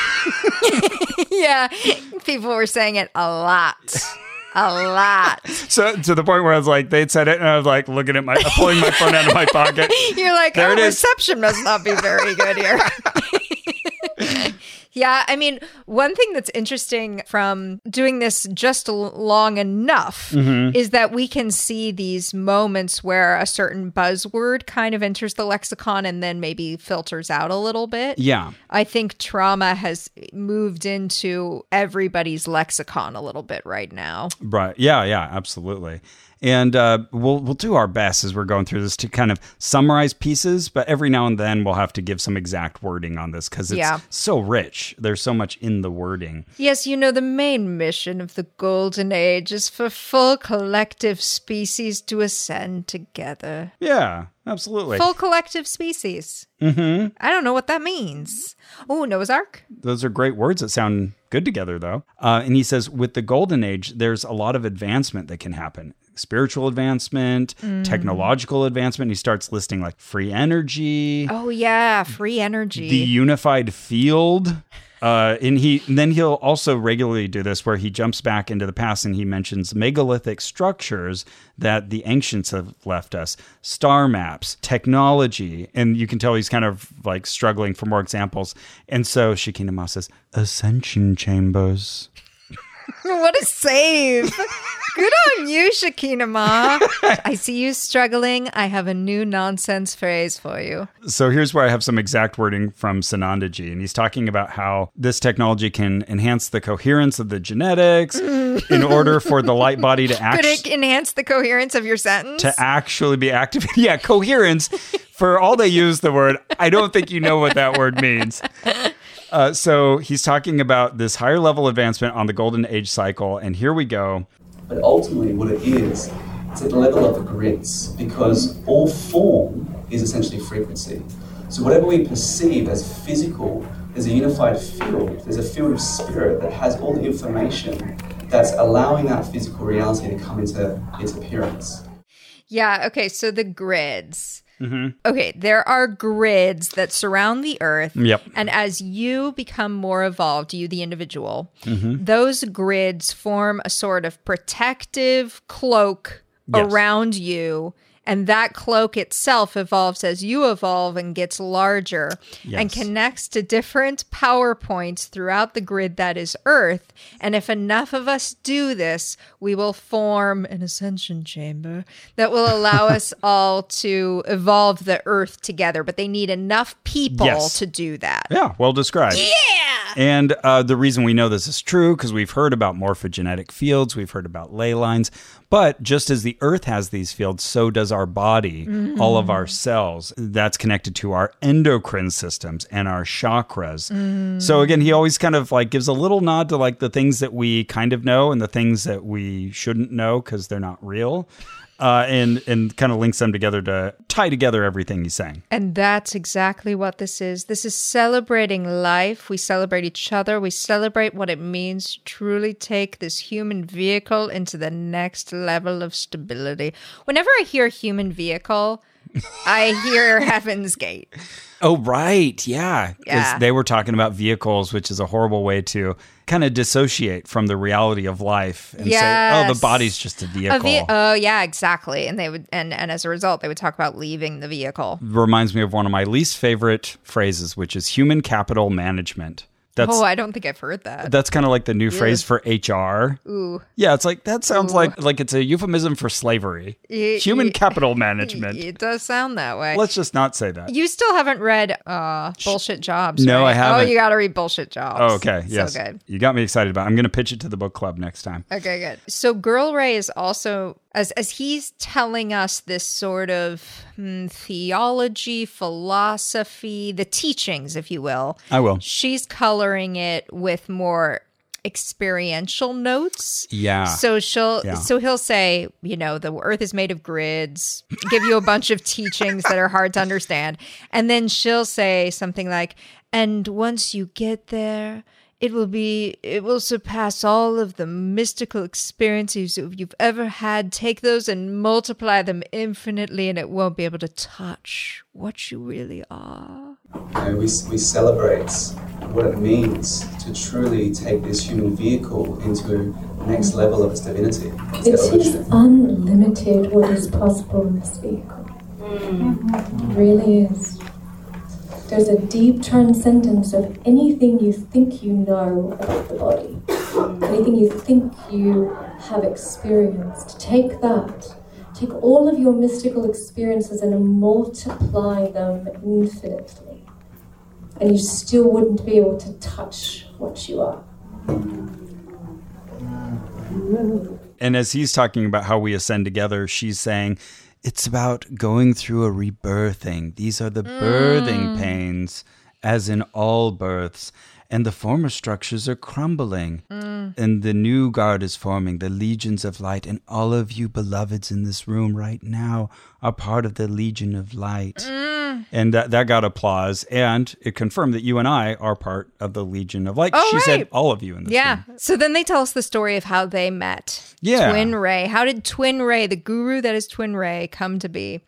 Yeah, people were saying it a lot. So to the point where I was like, they'd said it, and I was like looking at pulling my phone out of my pocket. You're like, there it is. Reception must not be very good here. Yeah, I mean, one thing that's interesting from doing this just long enough is that we can see these moments where a certain buzzword kind of enters the lexicon and then maybe filters out a little bit. Yeah. I think trauma has moved into everybody's lexicon a little bit right now. Right. Yeah, absolutely. And we'll do our best as we're going through this to kind of summarize pieces, but every now and then we'll have to give some exact wording on this because it's so rich. There's so much in the wording. Yes, the main mission of the Golden Age is for full collective species to ascend together. Yeah, absolutely. Full collective species. I don't know what that means. Oh, Noah's Ark? Those are great words that sound good together, though. And he says, with the Golden Age, there's a lot of advancement that can happen. Spiritual advancement, technological advancement. He starts listing like free energy. Oh, yeah, free energy. The unified field. And then he'll also regularly do this where he jumps back into the past and he mentions megalithic structures that the ancients have left us, star maps, technology. And you can tell he's kind of like struggling for more examples. And so Shekinah Ma says, ascension chambers. What a save. Good on you, Shekinah Ma. I see you struggling. I have a new nonsense phrase for you. So here's where I have some exact wording from Sanandaji. And he's talking about how this technology can enhance the coherence of the genetics in order for the light body to actually... Could it enhance the coherence of your sentence? To actually be activated. Yeah, coherence. For all they use the word, I don't think you know what that word means. So he's talking about this higher level advancement on the Golden Age cycle. And here we go. But ultimately what it is at the level of the grids, because all form is essentially frequency. So whatever we perceive as physical, there's a unified field, there's a field of spirit that has all the information that's allowing that physical reality to come into its appearance. Yeah, okay, so the grids. Okay, there are grids that surround the earth. Yep. And as you become more evolved, you, the individual, those grids form a sort of protective cloak around you. And that cloak itself evolves as you evolve and gets larger and connects to different power points throughout the grid that is Earth. And if enough of us do this, we will form an ascension chamber that will allow us all to evolve the Earth together. But they need enough people to do that. Yeah, well described. Yeah! And the reason we know this is true, because we've heard about morphogenetic fields, we've heard about ley lines, but just as the Earth has these fields, so does our body, all of our cells. That's connected to our endocrine systems and our chakras. So again, he always kind of like gives a little nod to like the things that we kind of know and the things that we shouldn't know because they're not real. And kind of links them together to tie together everything he's saying. And that's exactly what this is. This is celebrating life. We celebrate each other. We celebrate what it means to truly take this human vehicle into the next level of stability. Whenever I hear human vehicle, I hear Heaven's Gate. Oh, right. Yeah. Because they were talking about vehicles, which is a horrible way to kind of dissociate from the reality of life and say, oh, the body's just a vehicle. Oh, yeah, exactly. And they would, and as a result, they would talk about leaving the vehicle. Reminds me of one of my least favorite phrases, which is human capital management. I don't think I've heard that. That's kind of like the new phrase for HR. Ooh. Yeah, it's like, that sounds like it's a euphemism for slavery. Human capital management. It does sound that way. Let's just not say that. You still haven't read Bullshit Jobs, No, right? I haven't. Oh, you got to read Bullshit Jobs. Oh, okay. Yes. So good. You got me excited about it. I'm going to pitch it to the book club next time. Okay, good. So Girl Ray is also, as he's telling us this sort of theology, philosophy, the teachings, if you will. I will. She's coloring it with more experiential notes. Yeah. So he'll say, the earth is made of grids, give you a bunch of teachings that are hard to understand. And then she'll say something like, and once you get there, it will surpass all of the mystical experiences you've ever had. Take those and multiply them infinitely, and it won't be able to touch what you really are. We celebrate what it means to truly take this human vehicle into the next level of its divinity. It is unlimited what is possible in this vehicle. It really is. There's a deep transcendence of anything you think you know about the body, anything you think you have experienced. Take all of your mystical experiences and multiply them infinitely. And you still wouldn't be able to touch what you are. And as he's talking about how we ascend together, she's saying, it's about going through a rebirthing. These are the birthing pains, as in all births. And the former structures are crumbling. And the new guard is forming, the legions of light. And all of you beloveds in this room right now are part of the Legion of Light. And that got applause. And it confirmed that you and I are part of the Legion of Light. She said all of you in this room. So then they tell us the story of how they met. Yeah. Twin Ray. How did Twin Ray, the guru that is Twin Ray, come to be?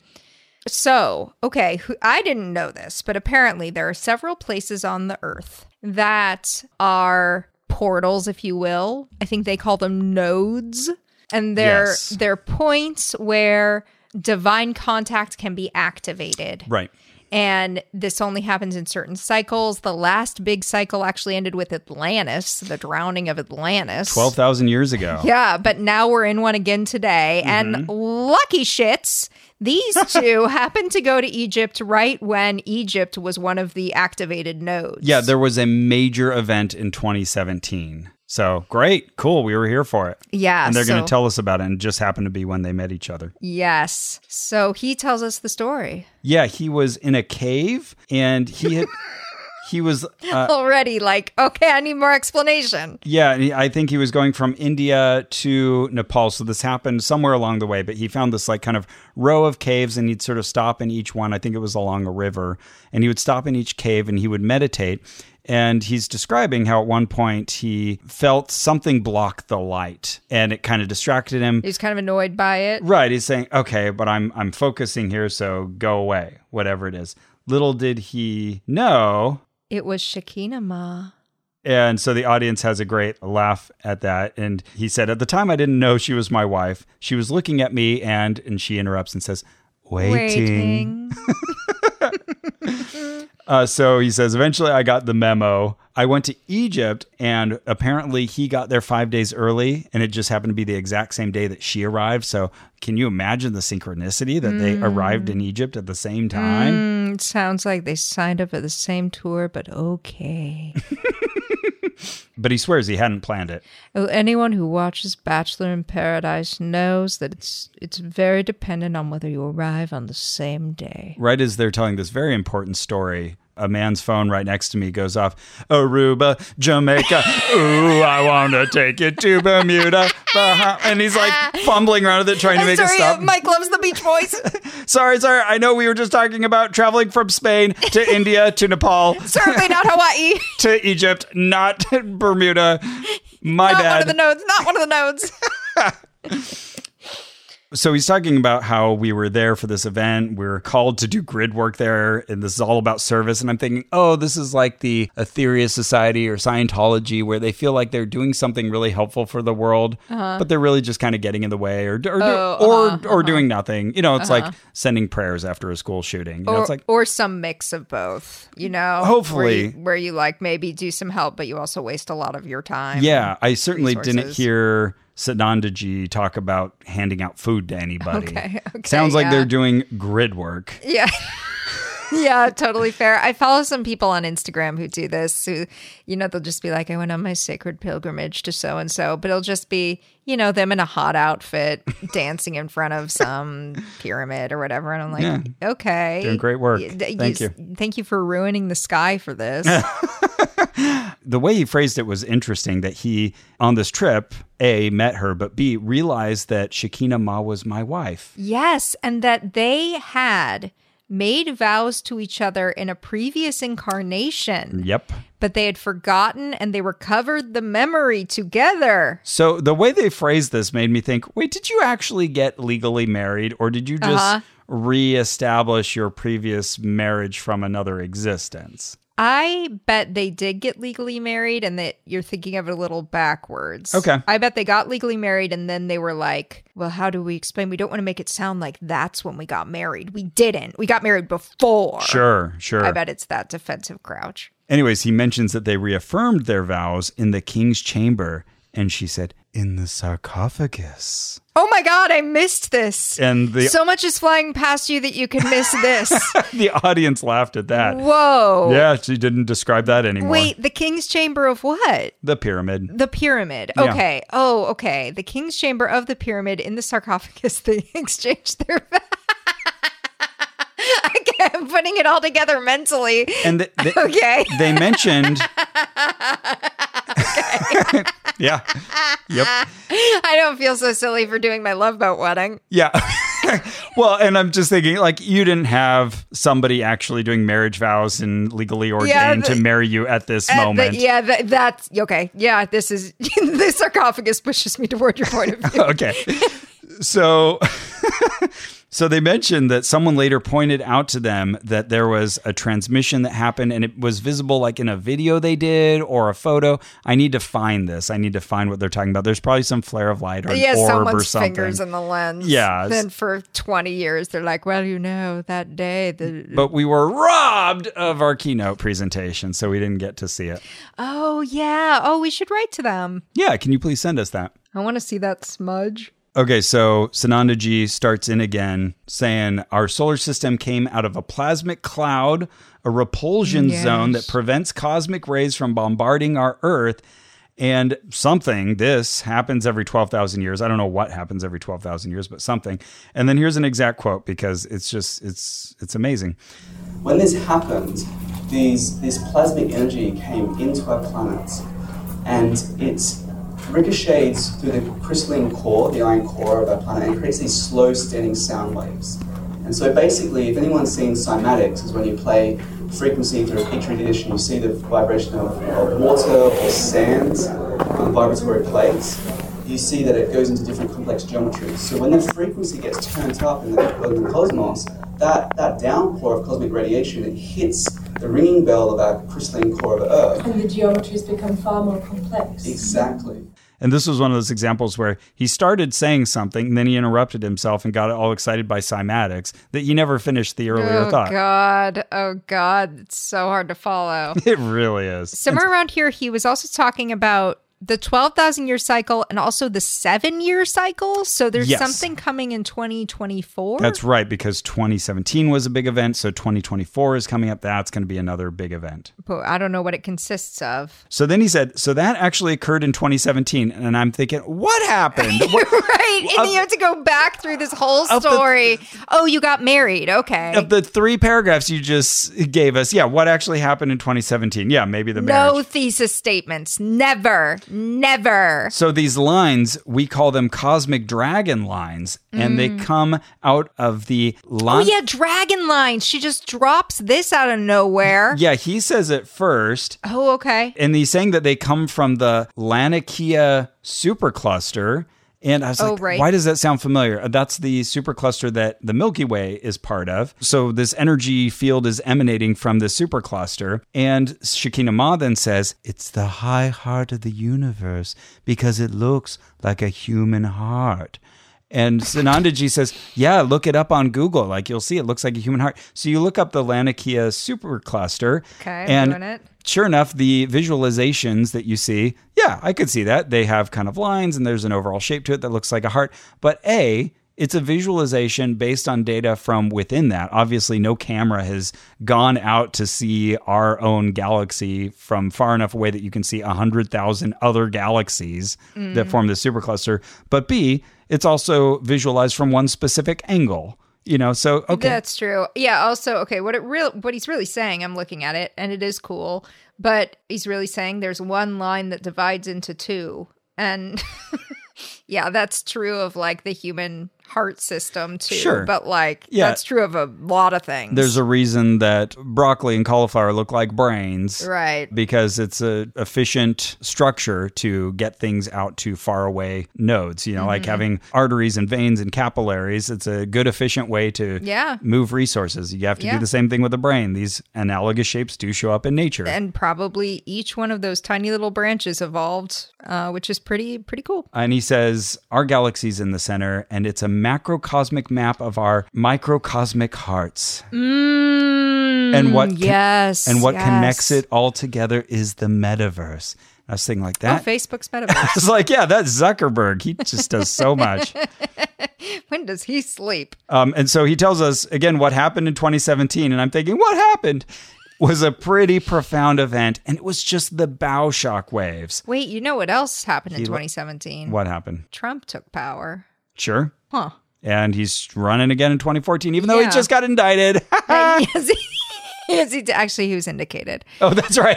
So, okay, I didn't know this, but apparently there are several places on the earth that are portals, if you will. I think they call them nodes. And they're points where divine contact can be activated. Right. And this only happens in certain cycles. The last big cycle actually ended with Atlantis, the drowning of Atlantis. 12,000 years ago. Yeah, but now we're in one again today. And lucky shits, these two happened to go to Egypt right when Egypt was one of the activated nodes. Yeah, there was a major event in 2017. So great, cool. We were here for it. Yeah. And they're going to tell us about it. And it just happened to be when they met each other. Yes. So he tells us the story. Yeah, he was in a cave and he was already like, okay, I need more explanation. Yeah, I think he was going from India to Nepal. So this happened somewhere along the way, but he found this like kind of row of caves and he'd sort of stop in each one. I think it was along a river, and he would stop in each cave and he would meditate. And he's describing how at one point he felt something block the light and it kind of distracted him. He's kind of annoyed by it. Right. He's saying, okay, but I'm focusing here, so go away, whatever it is. Little did he know. It was Shekinah Ma. And so the audience has a great laugh at that. And he said, at the time, I didn't know she was my wife. She was looking at me and she interrupts and says, waiting. So he says, eventually I got the memo. I went to Egypt and apparently he got there 5 days early and it just happened to be the exact same day that she arrived. So can you imagine the synchronicity that they arrived in Egypt at the same time? It sounds like they signed up for the same tour, but okay. But he swears he hadn't planned it. Anyone who watches Bachelor in Paradise knows that it's very dependent on whether you arrive on the same day. Right as they're telling this very important story, a man's phone right next to me goes off. Aruba, Jamaica, ooh, I want to take you to Bermuda. And he's like fumbling around with it, trying to make it stop. Mike loves the Beach Boys. Sorry. I know we were just talking about traveling from Spain to India to Nepal. Certainly not Hawaii. To Egypt, not Bermuda. My bad. Not one of the nodes. So he's talking about how we were there for this event. We're called to do grid work there, and this is all about service. And I'm thinking, oh, this is like the Aetherius Society or Scientology, where they feel like they're doing something really helpful for the world, but they're really just kind of getting in the way or doing nothing. You know, it's like sending prayers after a school shooting. You know, it's like, or some mix of both, you know? Hopefully. Where you like maybe do some help, but you also waste a lot of your time. Yeah, I certainly didn't hear Sanandaji talk about handing out food to anybody. Okay, Sounds like they're doing grid work. Yeah. Yeah, totally fair. I follow some people on Instagram who do this, who, you know, they'll just be like, I went on my sacred pilgrimage to so-and-so, but it'll just be, you know, them in a hot outfit dancing in front of some pyramid or whatever. And I'm like, okay. Doing great work. Thank you. Thank you for ruining the sky for this. The way he phrased it was interesting, that he, on this trip, A, met her, but B, realized that Shekinah Ma was my wife. Yes, and that they had made vows to each other in a previous incarnation. Yep. But they had forgotten and they recovered the memory together. So the way they phrased this made me think, wait, did you actually get legally married, or did you just reestablish your previous marriage from another existence? I bet they did get legally married, and that you're thinking of it a little backwards. Okay. I bet they got legally married, and then they were like, well, how do we explain? We don't want to make it sound like that's when we got married. We didn't. We got married before. Sure. I bet it's that defensive crouch. Anyways, he mentions that they reaffirmed their vows in the king's chamber, and she said, in the sarcophagus. Oh my God, I missed this. And so much is flying past you that you can miss this. The audience laughed at that. Whoa. Yeah, she didn't describe that anymore. Wait, the king's chamber of what? The pyramid. The pyramid. Yeah. Okay. Oh, okay. The king's chamber of the pyramid in the sarcophagus. They exchanged their... I'm putting it all together mentally. And okay. They mentioned... Okay. Yeah. Yep. I don't feel so silly for doing my Love Boat wedding. Yeah. Well, and I'm just thinking, like, you didn't have somebody actually doing marriage vows and legally ordained to marry you at this moment. That's okay. Yeah, this is the sarcophagus pushes me toward your point of view. Okay. So they mentioned that someone later pointed out to them that there was a transmission that happened, and it was visible like in a video they did or a photo. I need to find this. I need to find what they're talking about. There's probably some flare of light or an orb or something. Fingers in the lens. Yeah. Then for 20 years, they're like, well, you know, that day. But we were robbed of our keynote presentation, so we didn't get to see it. Oh, yeah. Oh, we should write to them. Yeah. Can you please send us that? I want to see that smudge. Okay, so Sanandaji starts in again, saying our solar system came out of a plasmic cloud, a repulsion zone that prevents cosmic rays from bombarding our Earth, and this happens every 12,000 years. I don't know what happens every 12,000 years, but something. And then here's an exact quote, because it's amazing. When this happened, this plasmic energy came into our planet, and it's ricochets through the crystalline core, the iron core of our planet, and creates these slow standing sound waves. And so basically, if anyone's seen cymatics, is when you play frequency through a petri dish and you see the vibration of water or sand on vibratory plates, you see that it goes into different complex geometries. So when the frequency gets turned up in the cosmos, that downpour of cosmic radiation, it hits the ringing bell of our crystalline core of Earth. And the geometries become far more complex. Exactly. And this was one of those examples where he started saying something, and then he interrupted himself and got all excited by cymatics that he never finished the earlier thought. Oh, God. It's so hard to follow. It really is. Somewhere around here, he was also talking about the 12,000 year cycle and also the 7-year cycle. So there's something coming in 2024. That's right, because 2017 was a big event. So 2024 is coming up. That's going to be another big event. But I don't know what it consists of. So then he said, so that actually occurred in 2017. And I'm thinking, what happened? Right. And then you have to go back through this whole story. You got married. Okay. Of the 3 paragraphs you just gave us, what actually happened in 2017? Yeah, maybe the marriage. No thesis statements. Never. So these lines, we call them cosmic dragon lines, and they come out of the line. Oh, yeah, dragon lines. She just drops this out of nowhere. Yeah, he says it first. Oh, okay. And he's saying that they come from the Laniakea supercluster, And I was why does that sound familiar? That's the supercluster that the Milky Way is part of. So this energy field is emanating from this supercluster. And Shekinah Ma then says, it's the high heart of the universe because it looks like a human heart. And Sanandaji says, yeah, look it up on Google. Like, you'll see it looks like a human heart. So you look up the Laniakea supercluster. Okay, and doing it. Sure enough, the visualizations that you see, yeah, I could see that. They have kind of lines and there's an overall shape to it that looks like a heart. But it's a visualization based on data from within that. Obviously, no camera has gone out to see our own galaxy from far enough away that you can see 100,000 other galaxies that form the supercluster. But B, it's also visualized from one specific angle. So okay. That's true. Yeah, also, okay, what he's really saying, I'm looking at it, and it is cool, but he's really saying there's one line that divides into two. And yeah, that's true of like the human heart system too. Sure. But that's true of a lot of things. There's a reason that broccoli and cauliflower look like brains. Right. Because it's an efficient structure to get things out to far away nodes. Like having arteries and veins and capillaries. It's a good, efficient way to move resources. You have to do the same thing with the brain. These analogous shapes do show up in nature. And probably each one of those tiny little branches evolved, which is pretty cool. And he says, our galaxy's in the center, and it's a macrocosmic map of our microcosmic hearts. And what connects it all together is the metaverse. I was thinking like that. Oh, Facebook's metaverse. I was like, yeah, that's Zuckerberg. He just does so much. When does he sleep? And so he tells us, again, what happened in 2017. And I'm thinking, what happened? Was a pretty profound event, and it was just the bow shock waves. Wait, you know what else happened in 2017? What happened? Trump took power. Sure. Huh. And he's running again in 2014, even though he just got indicted. Actually, he was indicated. Oh, that's right.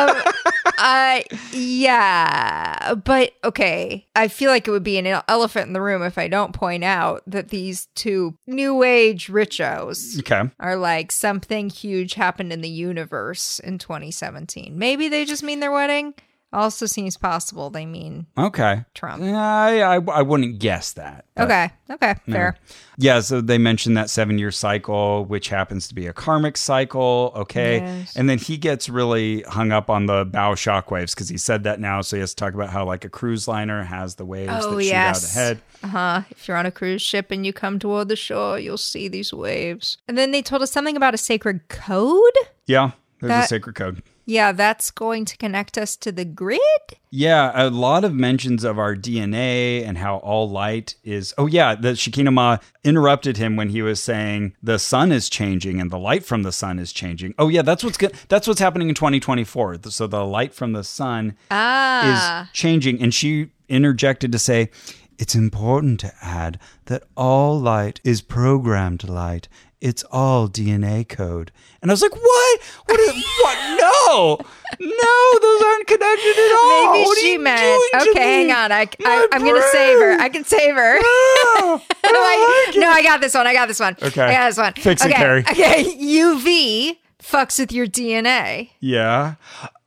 Yeah. But, okay, I feel like it would be an elephant in the room if I don't point out that these two new age richos are like something huge happened in the universe in 2017. Maybe they just mean their wedding. Also seems possible they mean Trump. I wouldn't guess that. Okay, fair. Yeah, so they mentioned that 7-year cycle, which happens to be a karmic cycle. Okay. Yes. And then he gets really hung up on the bow shock waves because he said that now. So he has to talk about how like a cruise liner has the waves that shoot out ahead. If you're on a cruise ship and you come toward the shore, you'll see these waves. And then they told us something about a sacred code. Yeah, there's a sacred code. Yeah, that's going to connect us to the grid? Yeah, a lot of mentions of our DNA and how all light is... Oh, yeah, the Shekinah Ma interrupted him when he was saying the sun is changing and the light from the sun is changing. Oh, yeah, that's what's happening in 2024. So the light from the sun is changing. And she interjected to say, it's important to add that all light is programmed light. It's all DNA code. And I was like, what? What? No, those aren't connected at all. Maybe she meant, okay, hang on. I'm going to save her. I can save her. No, I got this one. Okay. I got this one. Fix it, Carrie. Okay, UV fucks with your DNA. Yeah.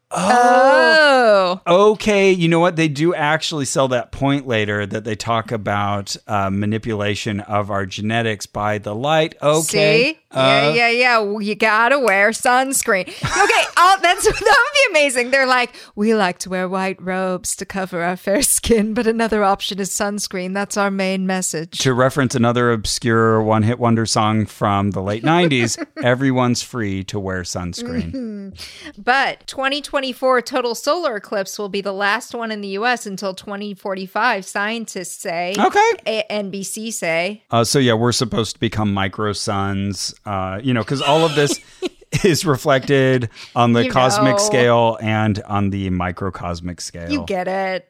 Oh. Okay. You know what? They do actually sell that point later that they talk about manipulation of our genetics by the light. Okay. See? Yeah. Well, you gotta wear sunscreen. Okay. That would be amazing. They're like, we like to wear white robes to cover our fair skin, but another option is sunscreen. That's our main message. To reference another obscure one-hit wonder song from the late 90s, everyone's free to wear sunscreen. But 2024 total solar eclipse will be the last one in the U.S. until 2045, scientists say. Okay. NBC say. So, yeah, we're supposed to become micro suns, because all of this is reflected on the cosmic scale and on the microcosmic scale. You get it.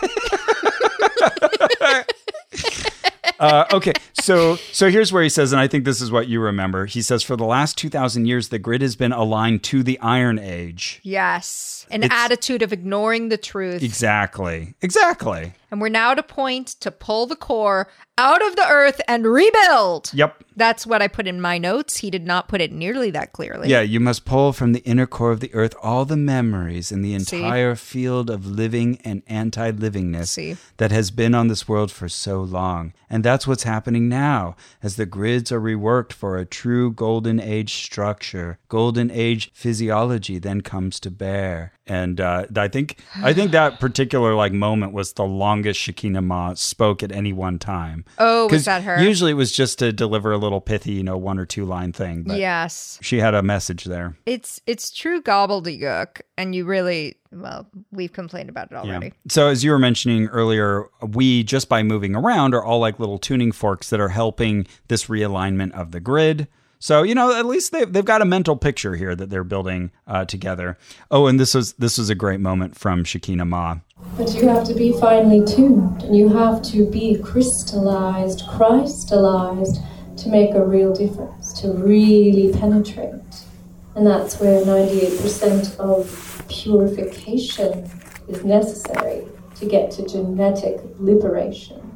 Okay, so here's where he says, and I think this is what you remember. He says, for the last 2,000 years, the grid has been aligned to the Iron Age. Yes. An attitude of ignoring the truth. Exactly. And we're now at a point to pull the core out of the earth and rebuild. Yep. That's what I put in my notes. He did not put it nearly that clearly. Yeah, you must pull from the inner core of the earth all the memories in the entire field of living and anti-livingness that has been on this world for so long. And that's what's happening now as the grids are reworked for a true golden age structure. Golden age physiology then comes to bear. And I think that particular moment was the longest Shekinah Ma spoke at any one time. Oh, was that her? Usually it was just to deliver a little pithy, 1 or 2 line thing. But yes. She had a message there. It's true gobbledygook, and you really, we've complained about it already. Yeah. So as you were mentioning earlier, we, just by moving around, are all like little tuning forks that are helping this realignment of the grid. So, at least they've got a mental picture here that they're building together. Oh, and this was a great moment from Shekinah Ma. But you have to be finely tuned, and you have to be crystallized to make a real difference, to really penetrate. And that's where 98% of purification is necessary to get to genetic liberation.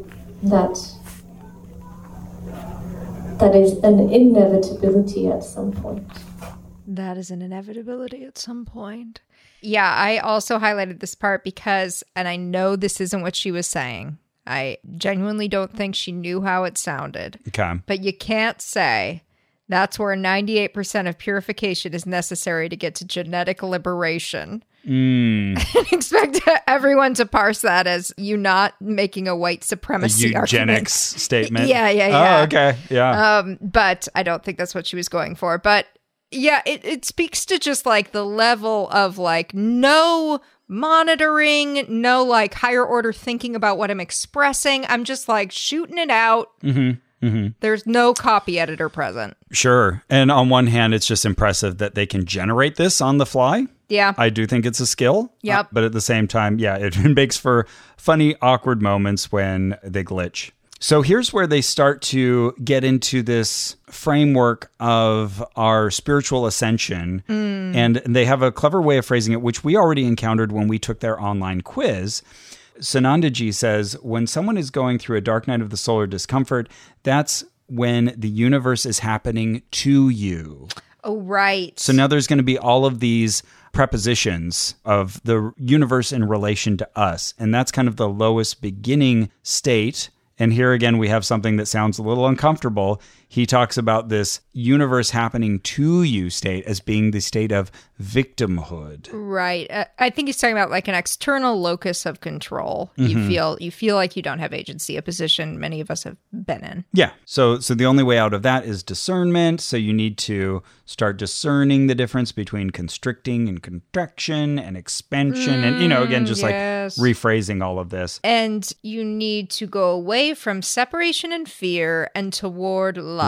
That is an inevitability at some point. That is an inevitability at some point. Yeah, I also highlighted this part because, and I know this isn't what she was saying, I genuinely don't think she knew how it sounded. Okay. But you can't say that's where 98% of purification is necessary to get to genetic liberation. And expect everyone to parse that as you not making a white supremacy eugenics statement. Yeah. Oh, okay. Yeah. But I don't think that's what she was going for. But yeah, it speaks to just the level of no monitoring, no higher order thinking about what I'm expressing. I'm just shooting it out. There's no copy editor present. Sure. And on one hand, it's just impressive that they can generate this on the fly. Yeah. I do think it's a skill. Yep. But at the same time, it makes for funny, awkward moments when they glitch. So here's where they start to get into this framework of our spiritual ascension. And they have a clever way of phrasing it, which we already encountered when we took their online quiz. Sanandaji says, when someone is going through a dark night of the soul or discomfort, that's when the universe is happening to you. Oh, right. So now there's going to be all of these prepositions of the universe in relation to us. And that's kind of the lowest beginning state. And here again, we have something that sounds a little uncomfortable. He talks about this universe happening to you state as being the state of victimhood. Right. I think he's talking about an external locus of control. You feel like you don't have agency, a position many of us have been in. Yeah. So the only way out of that is discernment. So you need to start discerning the difference between constricting and contraction and expansion. And, again, just rephrasing all of this. And you need to go away from separation and fear and toward love.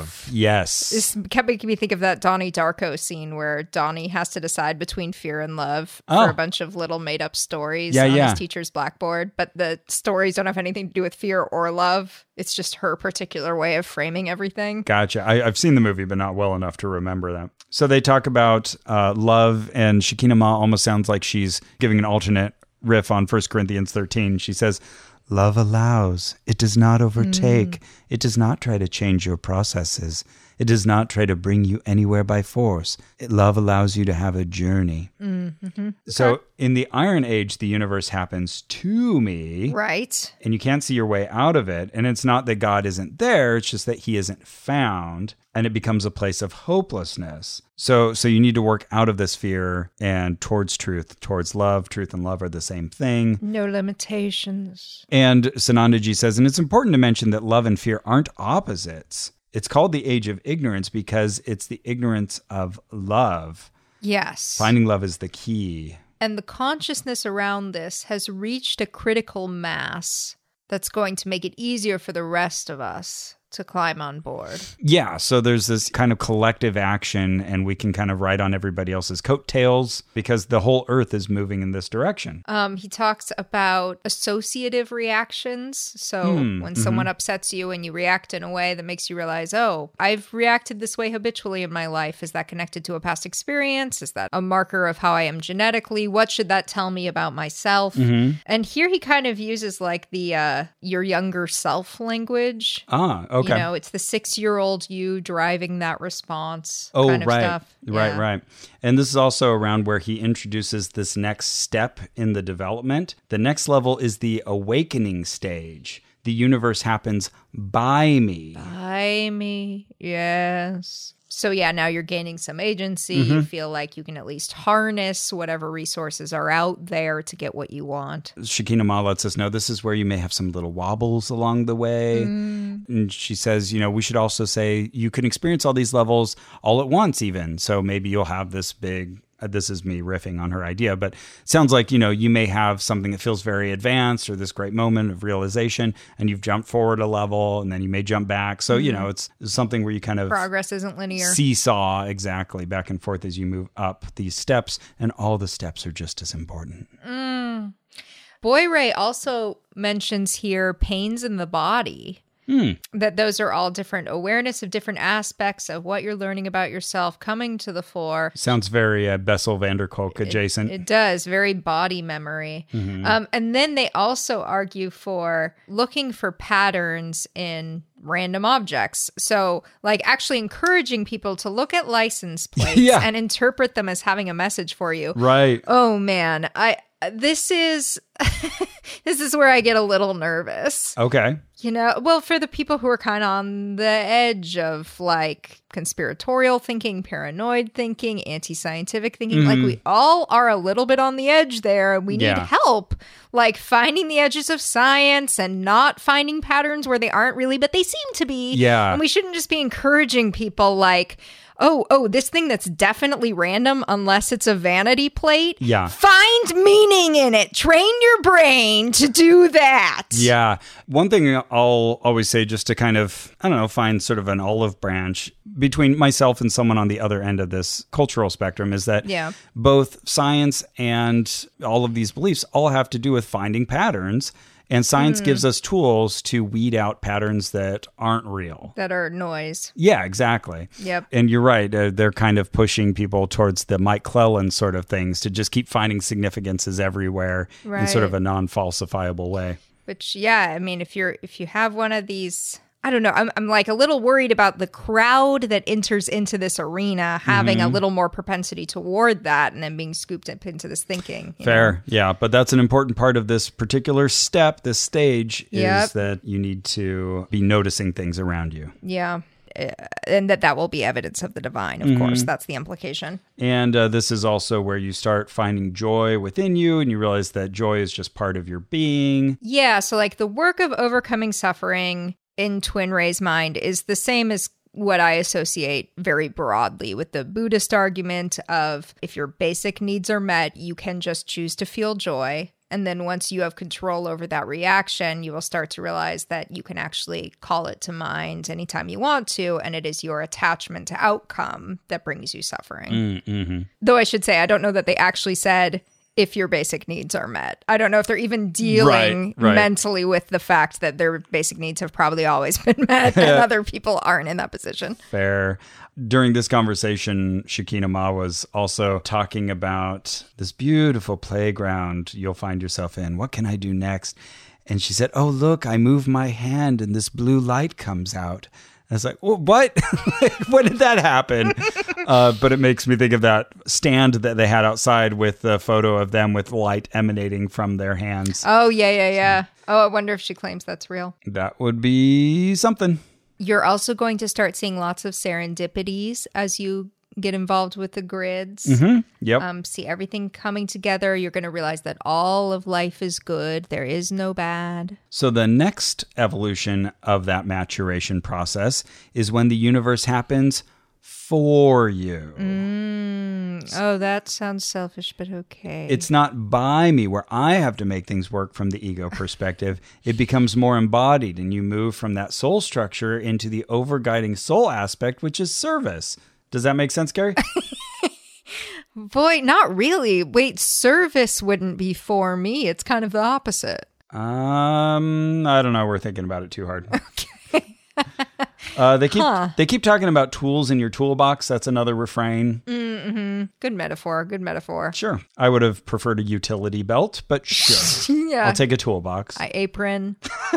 Yes. This kept making me think of that Donnie Darko scene where Donnie has to decide between fear and love for a bunch of little made-up stories on his teacher's blackboard. But the stories don't have anything to do with fear or love. It's just her particular way of framing everything. Gotcha. I've seen the movie, but not well enough to remember that. So they talk about love, and Shekinah Ma almost sounds like she's giving an alternate riff on 1 Corinthians 13. She says, love allows. It does not overtake. It does not try to change your processes. It does not try to bring you anywhere by force. Love allows you to have a journey. So in the Iron Age, the universe happens to me. Right. And you can't see your way out of it. And it's not that God isn't there. It's just that he isn't found. And it becomes a place of hopelessness. So you need to work out of this fear and towards truth, towards love. Truth and love are the same thing. No limitations. And Sanandaji says, and it's important to mention that love and fear aren't opposites. It's called the age of ignorance because it's the ignorance of love. Yes. Finding love is the key. And the consciousness around this has reached a critical mass that's going to make it easier for the rest of us to climb on board. Yeah, so there's this kind of collective action, and we can kind of ride on everybody else's coattails because the whole earth is moving in this direction. He talks about associative reactions. So when someone upsets you and you react in a way that makes you realize, oh, I've reacted this way habitually in my life. Is that connected to a past experience? Is that a marker of how I am genetically? What should that tell me about myself? And here he kind of uses like the your younger self language. Ah, okay. You know, it's the 6-year-old you driving that response kind of stuff. Right. And this is also around where he introduces this next step in the development. The next level is the awakening stage. The universe happens by me. By me, yes. So yeah, now you're gaining some agency. You feel like you can at least harness whatever resources are out there to get what you want. Shekinah Ma lets us know this is where you may have some little wobbles along the way. And she says, we should also say you can experience all these levels all at once even. So maybe you'll have this big... this is me riffing on her idea, but it sounds like, you may have something that feels very advanced or this great moment of realization, and you've jumped forward a level and then you may jump back. So, it's something where you kind of... Progress isn't linear. Seesaw, exactly, back and forth as you move up these steps, and all the steps are just as important. Boy Ray also mentions here pains in the body. That those are all different awareness of different aspects of what you're learning about yourself coming to the fore. Sounds very Bessel van der Kolk adjacent. It does, very body memory. And then they also argue for looking for patterns in random objects. So like actually encouraging people to look at license plates and interpret them as having a message for you. Right. Oh man, this is where I get a little nervous. Okay. Well, for the people who are kind of on the edge of like conspiratorial thinking, paranoid thinking, anti-scientific thinking, like we all are a little bit on the edge there. We need help, like finding the edges of science and not finding patterns where they aren't really, but they seem to be. Yeah. And we shouldn't just be encouraging people like, oh, this thing that's definitely random unless it's a vanity plate. Yeah. Find meaning in it. Train your brain to do that. Yeah. One thing I'll always say, just to kind of, find sort of an olive branch between myself and someone on the other end of this cultural spectrum, is that both science and all of these beliefs all have to do with finding patterns. And science gives us tools to weed out patterns that aren't real. That are noise. Yeah, exactly. Yep. And you're right. They're kind of pushing people towards the Mike Clelland sort of things to just keep finding significances everywhere in sort of a non-falsifiable way. Which, if you have one of these... I don't know. I'm like a little worried about the crowd that enters into this arena having a little more propensity toward that and then being scooped up into this thinking. Fair. Yeah. But that's an important part of this particular step, this stage, is that you need to be noticing things around you. Yeah. And that will be evidence of the divine, of course. That's the implication. And this is also where you start finding joy within you, and you realize that joy is just part of your being. Yeah. So like the work of overcoming suffering in Twin Ray's mind is the same as what I associate very broadly with the Buddhist argument of if your basic needs are met, you can just choose to feel joy. And then once you have control over that reaction, you will start to realize that you can actually call it to mind anytime you want to. And it is your attachment to outcome that brings you suffering. Though I should say, I don't know that they actually said, if your basic needs are met. I don't know if they're even dealing mentally with the fact that their basic needs have probably always been met and other people aren't in that position. Fair. During this conversation, Shekinah Ma was also talking about this beautiful playground you'll find yourself in. What can I do next? And she said, oh, look, I move my hand and this blue light comes out. I was like, well, what? When did that happen? But it makes me think of that stand that they had outside with the photo of them with light emanating from their hands. Oh, yeah. Oh, I wonder if she claims that's real. That would be something. You're also going to start seeing lots of serendipities as you get involved with the grids. Yep. See everything coming together. You're going to realize that all of life is good. There is no bad. So the next evolution of that maturation process is when the universe happens for you. Oh, that sounds selfish, but okay. It's not by me where I have to make things work from the ego perspective. It becomes more embodied, and you move from that soul structure into the overguiding soul aspect, which is service. Does that make sense, Gary? Boy, not really. Wait, service wouldn't be for me. It's kind of the opposite. I don't know. We're thinking about it too hard. Okay. They keep talking about tools in your toolbox. That's another refrain. Mm-hmm. Good metaphor. Sure. I would have preferred a utility belt, but sure. Yeah. I'll take a toolbox. Apron.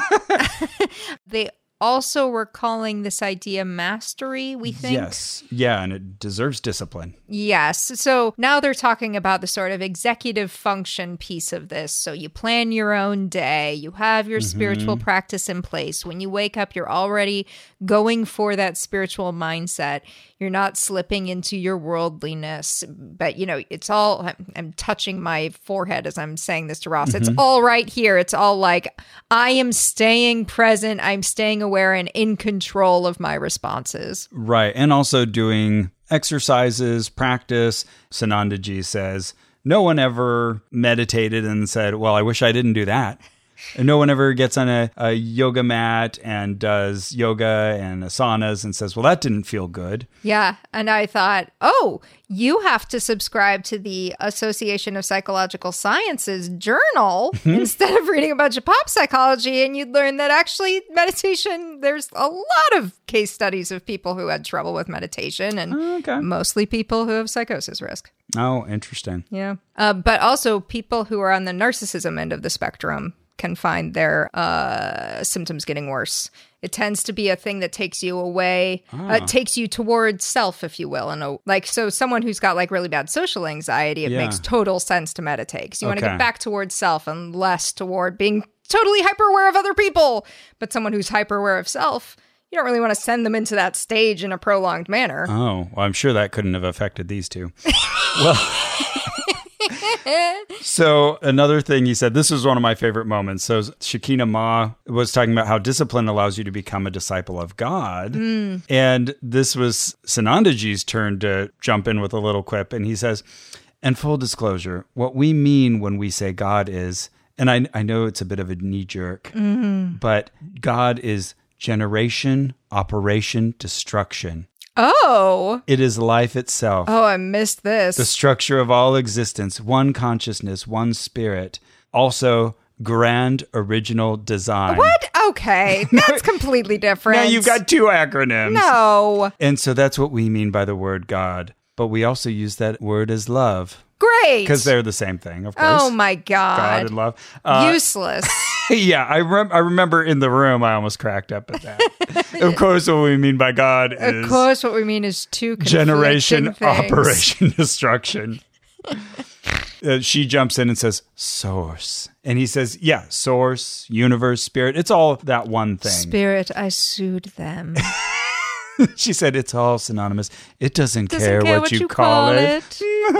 They also were calling this idea mastery, we think. Yes. Yeah, and it deserves discipline. Yes. So now they're talking about the sort of executive function piece of this. So you plan your own day. You have your spiritual practice in place. When you wake up, you're already going for that spiritual mindset. You're not slipping into your worldliness. But, it's all, I'm touching my forehead as I'm saying this to Ross. It's all right here. It's all like, I am staying present. I'm staying aware and in control of my responses. Right. And also doing exercises, practice. Sanandaji says, no one ever meditated and said, well, I wish I didn't do that. And no one ever gets on a yoga mat and does yoga and asanas and says, well, that didn't feel good. Yeah. And I thought, oh, you have to subscribe to the Association of Psychological Sciences journal instead of reading a bunch of pop psychology. And you'd learn that actually meditation, there's a lot of case studies of people who had trouble with meditation and mostly people who have psychosis risk. Oh, interesting. Yeah. But also people who are on the narcissism end of the spectrum can find their symptoms getting worse. It tends to be a thing that takes you away, takes you towards self, if you will. And so someone who's got like really bad social anxiety, it makes total sense to meditate. Because you want to get back towards self and less toward being totally hyper aware of other people. But someone who's hyper aware of self, you don't really want to send them into that stage in a prolonged manner. Oh, well, I'm sure that couldn't have affected these two. Well... So another thing he said, this was one of my favorite moments. So Shekinah Ma was talking about how discipline allows you to become a disciple of God. And this was Sanandaji's turn to jump in with a little quip. And he says, and full disclosure, what we mean when we say God is, and I know it's a bit of a knee jerk, but God is generation, operation, destruction. Oh. It is life itself. Oh, I missed this. The structure of all existence, one consciousness, one spirit. Also, grand original design. What? Okay. That's completely different. Now you've got two acronyms. No. And so that's what we mean by the word God. But we also use that word as love. Great. Because they're the same thing, of course. Oh, my God. God and love. Useless. Yeah, I remember in the room, I almost cracked up at that. Of course, what we mean by God is... Of course, what we mean is two generation, things. operation, destruction. She jumps in and says, source. And he says, yeah, source, universe, spirit. It's all that one thing. Spirit, I sued them. She said, it's all synonymous. It doesn't care what you call it.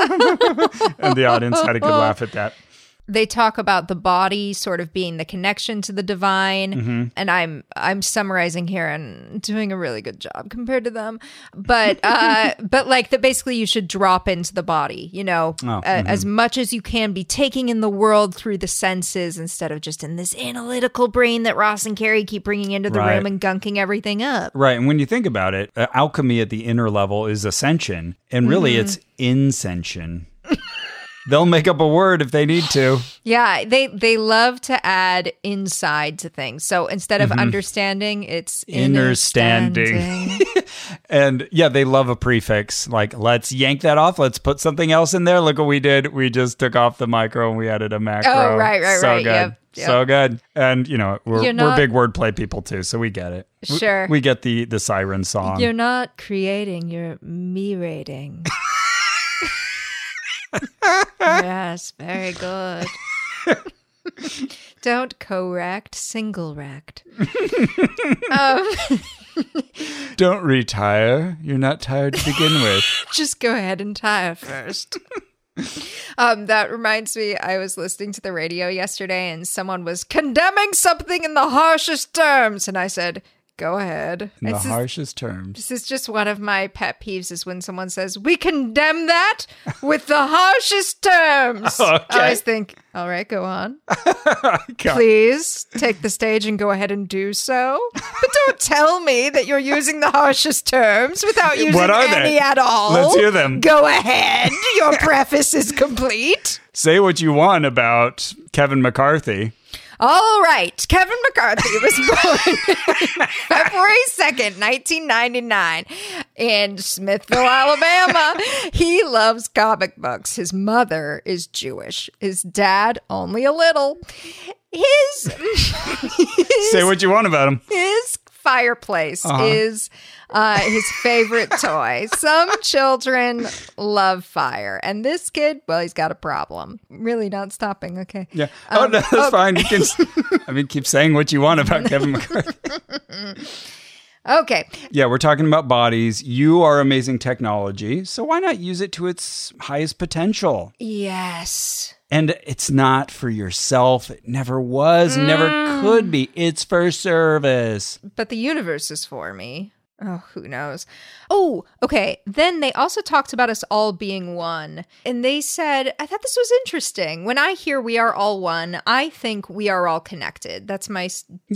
And the audience had a good laugh at that. They talk about the body sort of being the connection to the divine, and I'm summarizing here and doing a really good job compared to them. But but like that, basically, you should drop into the body. As much as you can, be taking in the world through the senses instead of just in this analytical brain that Ross and Carrie keep bringing into the room and gunking everything up. Right, and when you think about it, alchemy at the inner level is ascension, and really it's inscension. They'll make up a word if they need to. Yeah, they love to add inside to things. So instead of understanding, it's innerstanding. And yeah, they love a prefix. Like, let's yank that off. Let's put something else in there. Look what we did. We just took off the micro and we added a macro. Oh, right. So good. Yep. So good. And, we're big wordplay people too, so we get it. Sure. We get the siren song. You're not creating, you're me-rating. Yes, very good. Don't correct, single-rect. Don't retire. You're not tired to begin with. Just go ahead and tire first. That reminds me, I was listening to the radio yesterday and someone was condemning something in the harshest terms. And I said, Go ahead. In the harshest terms. This is just one of my pet peeves is when someone says, we condemn that with the harshest terms. Okay. I always think, all right, go on. Please take the stage and go ahead and do so. But don't tell me that you're using the harshest terms without using any at all. Let's hear them. Go ahead. Your preface is complete. Say what you want about Kevin McCarthy. All right. Kevin McCarthy was born February 2nd, 1999 in Smithville, Alabama. He loves comic books. His mother is Jewish. His dad, only a little. Say what you want about him. His fireplace is his favorite toy. Some children love fire. And this kid, well, he's got a problem. Really not stopping. Okay. Yeah. No, that's fine. You can, keep saying what you want about Kevin McCarthy. Okay. Yeah, we're talking about bodies. You are amazing technology. So why not use it to its highest potential? Yes. And it's not for yourself. It never was, never could be. It's for service. But the universe is for me. Oh, who knows? Oh, okay. Then they also talked about us all being one. And they said, I thought this was interesting. When I hear we are all one, I think we are all connected. That's my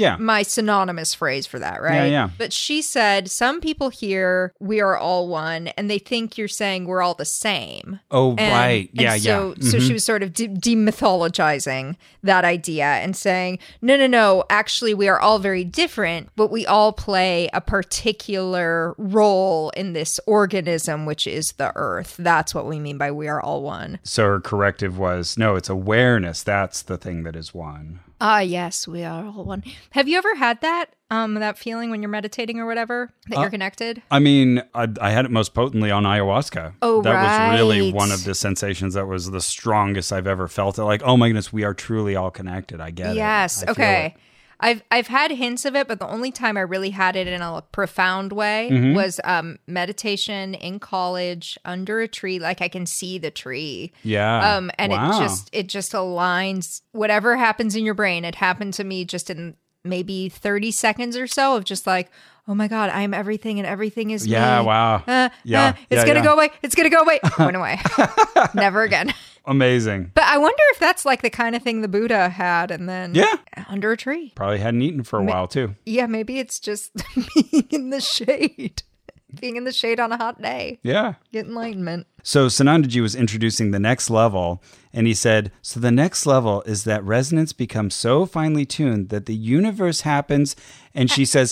synonymous phrase for that, right? Yeah. But she said, some people hear we are all one and they think you're saying we're all the same. Oh, right. Yeah. So she was sort of demythologizing that idea and saying, no, actually we are all very different, but we all play a particular role in this organism, which is the earth. That's what we mean by we are all one. So her corrective was, no, it's awareness. That's the thing that is one. Yes, we are all one. Have you ever had that feeling when you're meditating or whatever, that you're connected? I mean, I had it most potently on ayahuasca. Oh, that was really one of the sensations that was the strongest I've ever felt it. Like, oh my goodness, we are truly all connected. I get it. Yes. Okay. I've had hints of it, but the only time I really had it in a profound way was meditation in college under a tree. Like I can see the tree. Yeah. And it just aligns whatever happens in your brain. It happened to me just in maybe 30 seconds or so of just like, oh my God, I am everything and everything is me. Wow. It's going to go away. It's going to go away. It went away. Never again. Amazing. But I wonder if that's like the kind of thing the Buddha had and then under a tree. Probably hadn't eaten for a while too. Yeah, maybe it's just being in the shade. Being in the shade on a hot day. Yeah. Get enlightenment. So Sanandaji was introducing the next level, and he said, so the next level is that resonance becomes so finely tuned that the universe happens, and she says,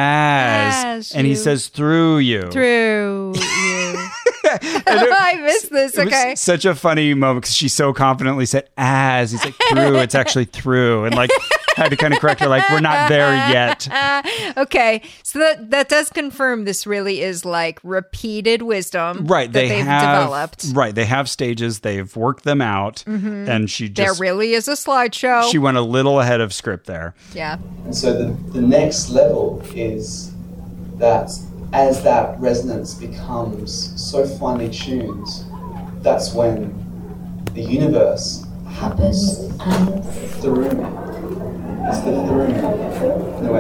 as and he says, through you. Through you. I missed this. Okay. It was such a funny moment because she so confidently said, as. He's like, through. It's actually through. And like, had to kind of correct her, like, we're not there yet. Okay. So that does confirm this really is like repeated wisdom. Right. That they've developed. Right. They have stages. They've worked them out. And she just. There really is a slideshow. She went a little ahead of script there. Yeah. And so the next level is that as that resonance becomes so finely tuned, that's when the universe happens through me. It's the through me. No,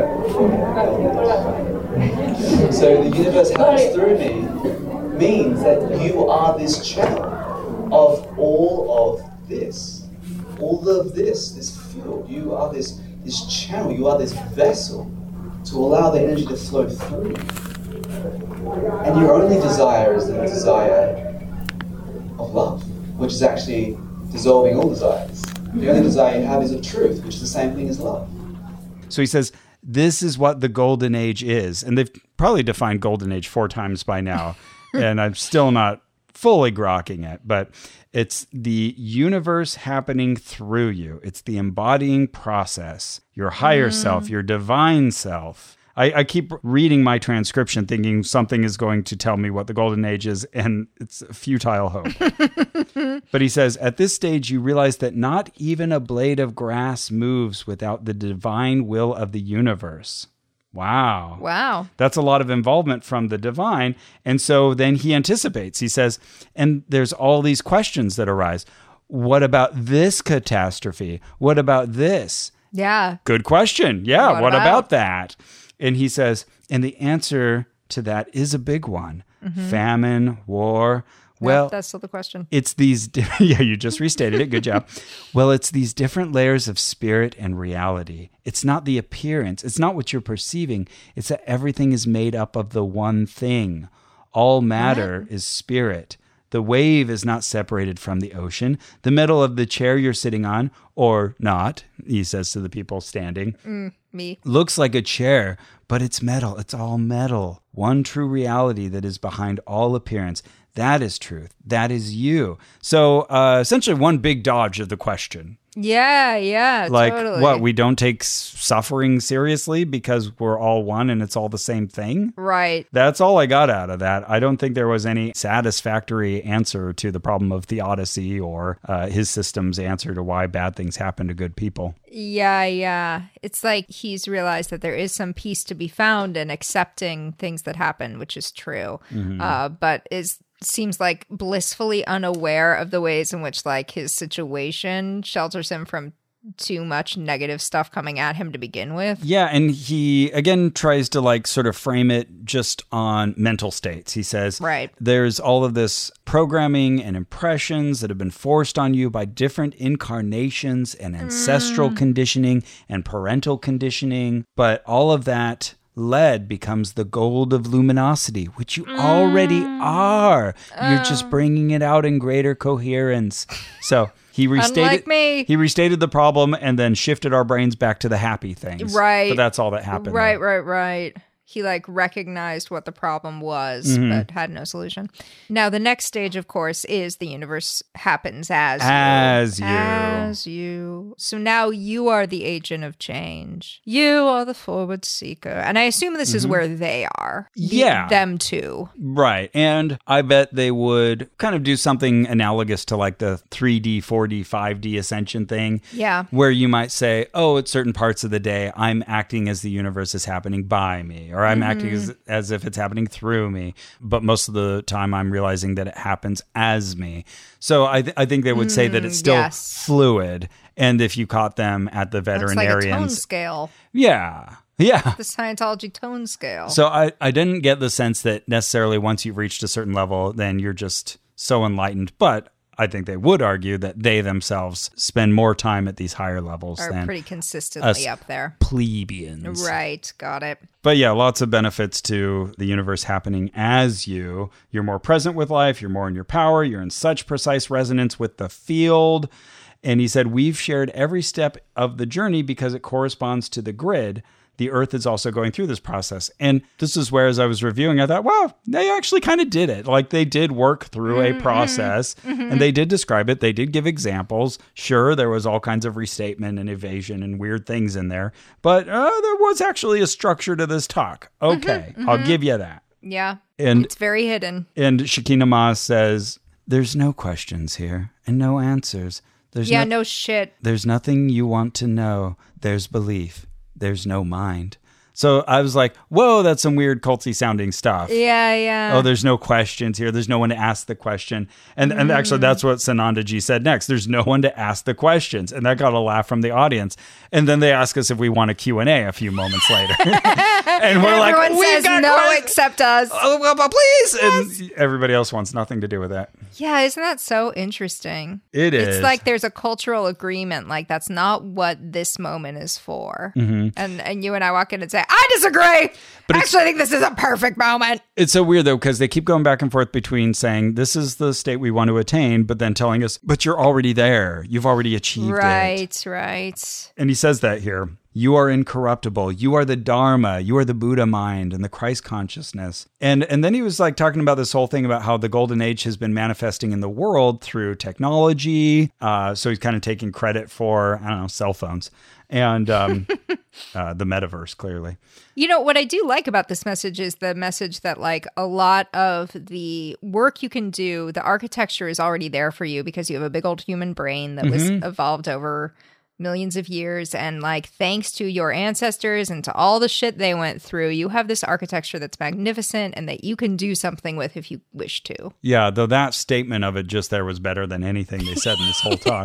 wait. So the universe happens through me means that you are this channel of all of this. All of this field. You are this channel, you are this vessel to allow the energy to flow through you. And your only desire is the desire of love, which is actually dissolving all desires. The only desire you have is of truth, which is the same thing as love. So he says, this is what the golden age is. And they've probably defined golden age 4 times by now. And I'm still not fully grokking it, but it's the universe happening through you. It's the embodying process, your higher self, your divine self. I keep reading my transcription thinking something is going to tell me what the golden age is, and it's a futile hope. But he says, at this stage, you realize that not even a blade of grass moves without the divine will of the universe. Wow. That's a lot of involvement from the divine. And so then he anticipates. He says, and there's all these questions that arise. What about this catastrophe? What about this? Yeah. Good question. Yeah. What about that? And he says, and the answer to that is a big one. Famine, war. Well, that's still the question. It's these, yeah, you just restated it. Good job. Well, it's these different layers of spirit and reality. It's not the appearance. It's not what you're perceiving. It's that everything is made up of the one thing. All matter is spirit. The wave is not separated from the ocean. The metal of the chair you're sitting on, or not, he says to the people standing, me, looks like a chair, but it's metal. It's all metal. One true reality that is behind all appearance. That is truth. That is you. So essentially one big dodge of the question. Yeah, like, totally. What, we don't take suffering seriously because we're all one and it's all the same thing? Right. That's all I got out of that. I don't think there was any satisfactory answer to the problem of theodicy or his system's answer to why bad things happen to good people. Yeah. It's like he's realized that there is some peace to be found in accepting things that happen, which is true, but seems like blissfully unaware of the ways in which like his situation shelters him from too much negative stuff coming at him to begin with. Yeah, and he again tries to like sort of frame it just on mental states. He says, right, there's all of this programming and impressions that have been forced on you by different incarnations and ancestral conditioning and parental conditioning, but all of that lead becomes the gold of luminosity, which you already are. You're just bringing it out in greater coherence. So he restated the problem and then shifted our brains back to the happy things. Right. But that's all that happened. Right. He like recognized what the problem was, but had no solution. Now, the next stage, of course, is the universe happens as you. So now you are the agent of change. You are the forward seeker. And I assume this is where they are. Them too. Right. And I bet they would kind of do something analogous to like the 3D, 4D, 5D ascension thing. Yeah. Where you might say, oh, at certain parts of the day, I'm acting as the universe is happening by me. Or I'm acting as if it's happening through me. But most of the time I'm realizing that it happens as me. So I think they would say that it's still fluid. And if you caught them at the veterinarians... It's like a tone scale. Yeah. The Scientology tone scale. So I didn't get the sense that necessarily once you've reached a certain level, then you're just so enlightened. But I think they would argue that they themselves spend more time at these higher levels than pretty consistently up there. Plebeians. Right, got it. But yeah, lots of benefits to the universe happening as you. You're more present with life. You're more in your power. You're in such precise resonance with the field. And he said, we've shared every step of the journey because it corresponds to the grid. The Earth is also going through this process. And this is where, as I was reviewing, I thought, wow, they actually kind of did it. Like they did work through a process and they did describe it. They did give examples. Sure, there was all kinds of restatement and evasion and weird things in there. But there was actually a structure to this talk. Okay, I'll give you that. Yeah, and it's very hidden. And Shekinah Ma says, there's no questions here and no answers. No shit. There's nothing you want to know. There's belief. There's no mind. So I was like, whoa, that's some weird culty sounding stuff. Yeah. Oh, there's no questions here. There's no one to ask the question. And actually, that's what Sanandaji said next. There's no one to ask the questions. And that got a laugh from the audience. And then they ask us if we want a Q&A a few moments later. And we're like, everyone says no except us. Oh, well, please. Yes. And everybody else wants nothing to do with that. Yeah, isn't that so interesting? It is. It's like there's a cultural agreement. Like, that's not what this moment is for. And you and I walk in and say, I disagree. But actually, I think this is a perfect moment. It's so weird, though, because they keep going back and forth between saying, this is the state we want to attain, but then telling us, but you're already there. You've already achieved it. Right. And he says that here. You are incorruptible. You are the Dharma. You are the Buddha mind and the Christ consciousness. And then he was like talking about this whole thing about how the golden age has been manifesting in the world through technology. So he's kind of taking credit for, I don't know, cell phones and the metaverse, clearly. You know, what I do like about this message is the message that like a lot of the work you can do, the architecture is already there for you because you have a big old human brain that was evolved over millions of years, and like thanks to your ancestors and to all the shit they went through, you have this architecture that's magnificent and that you can do something with if you wish to. Yeah, though that statement of it just there was better than anything they said in this whole talk. Thank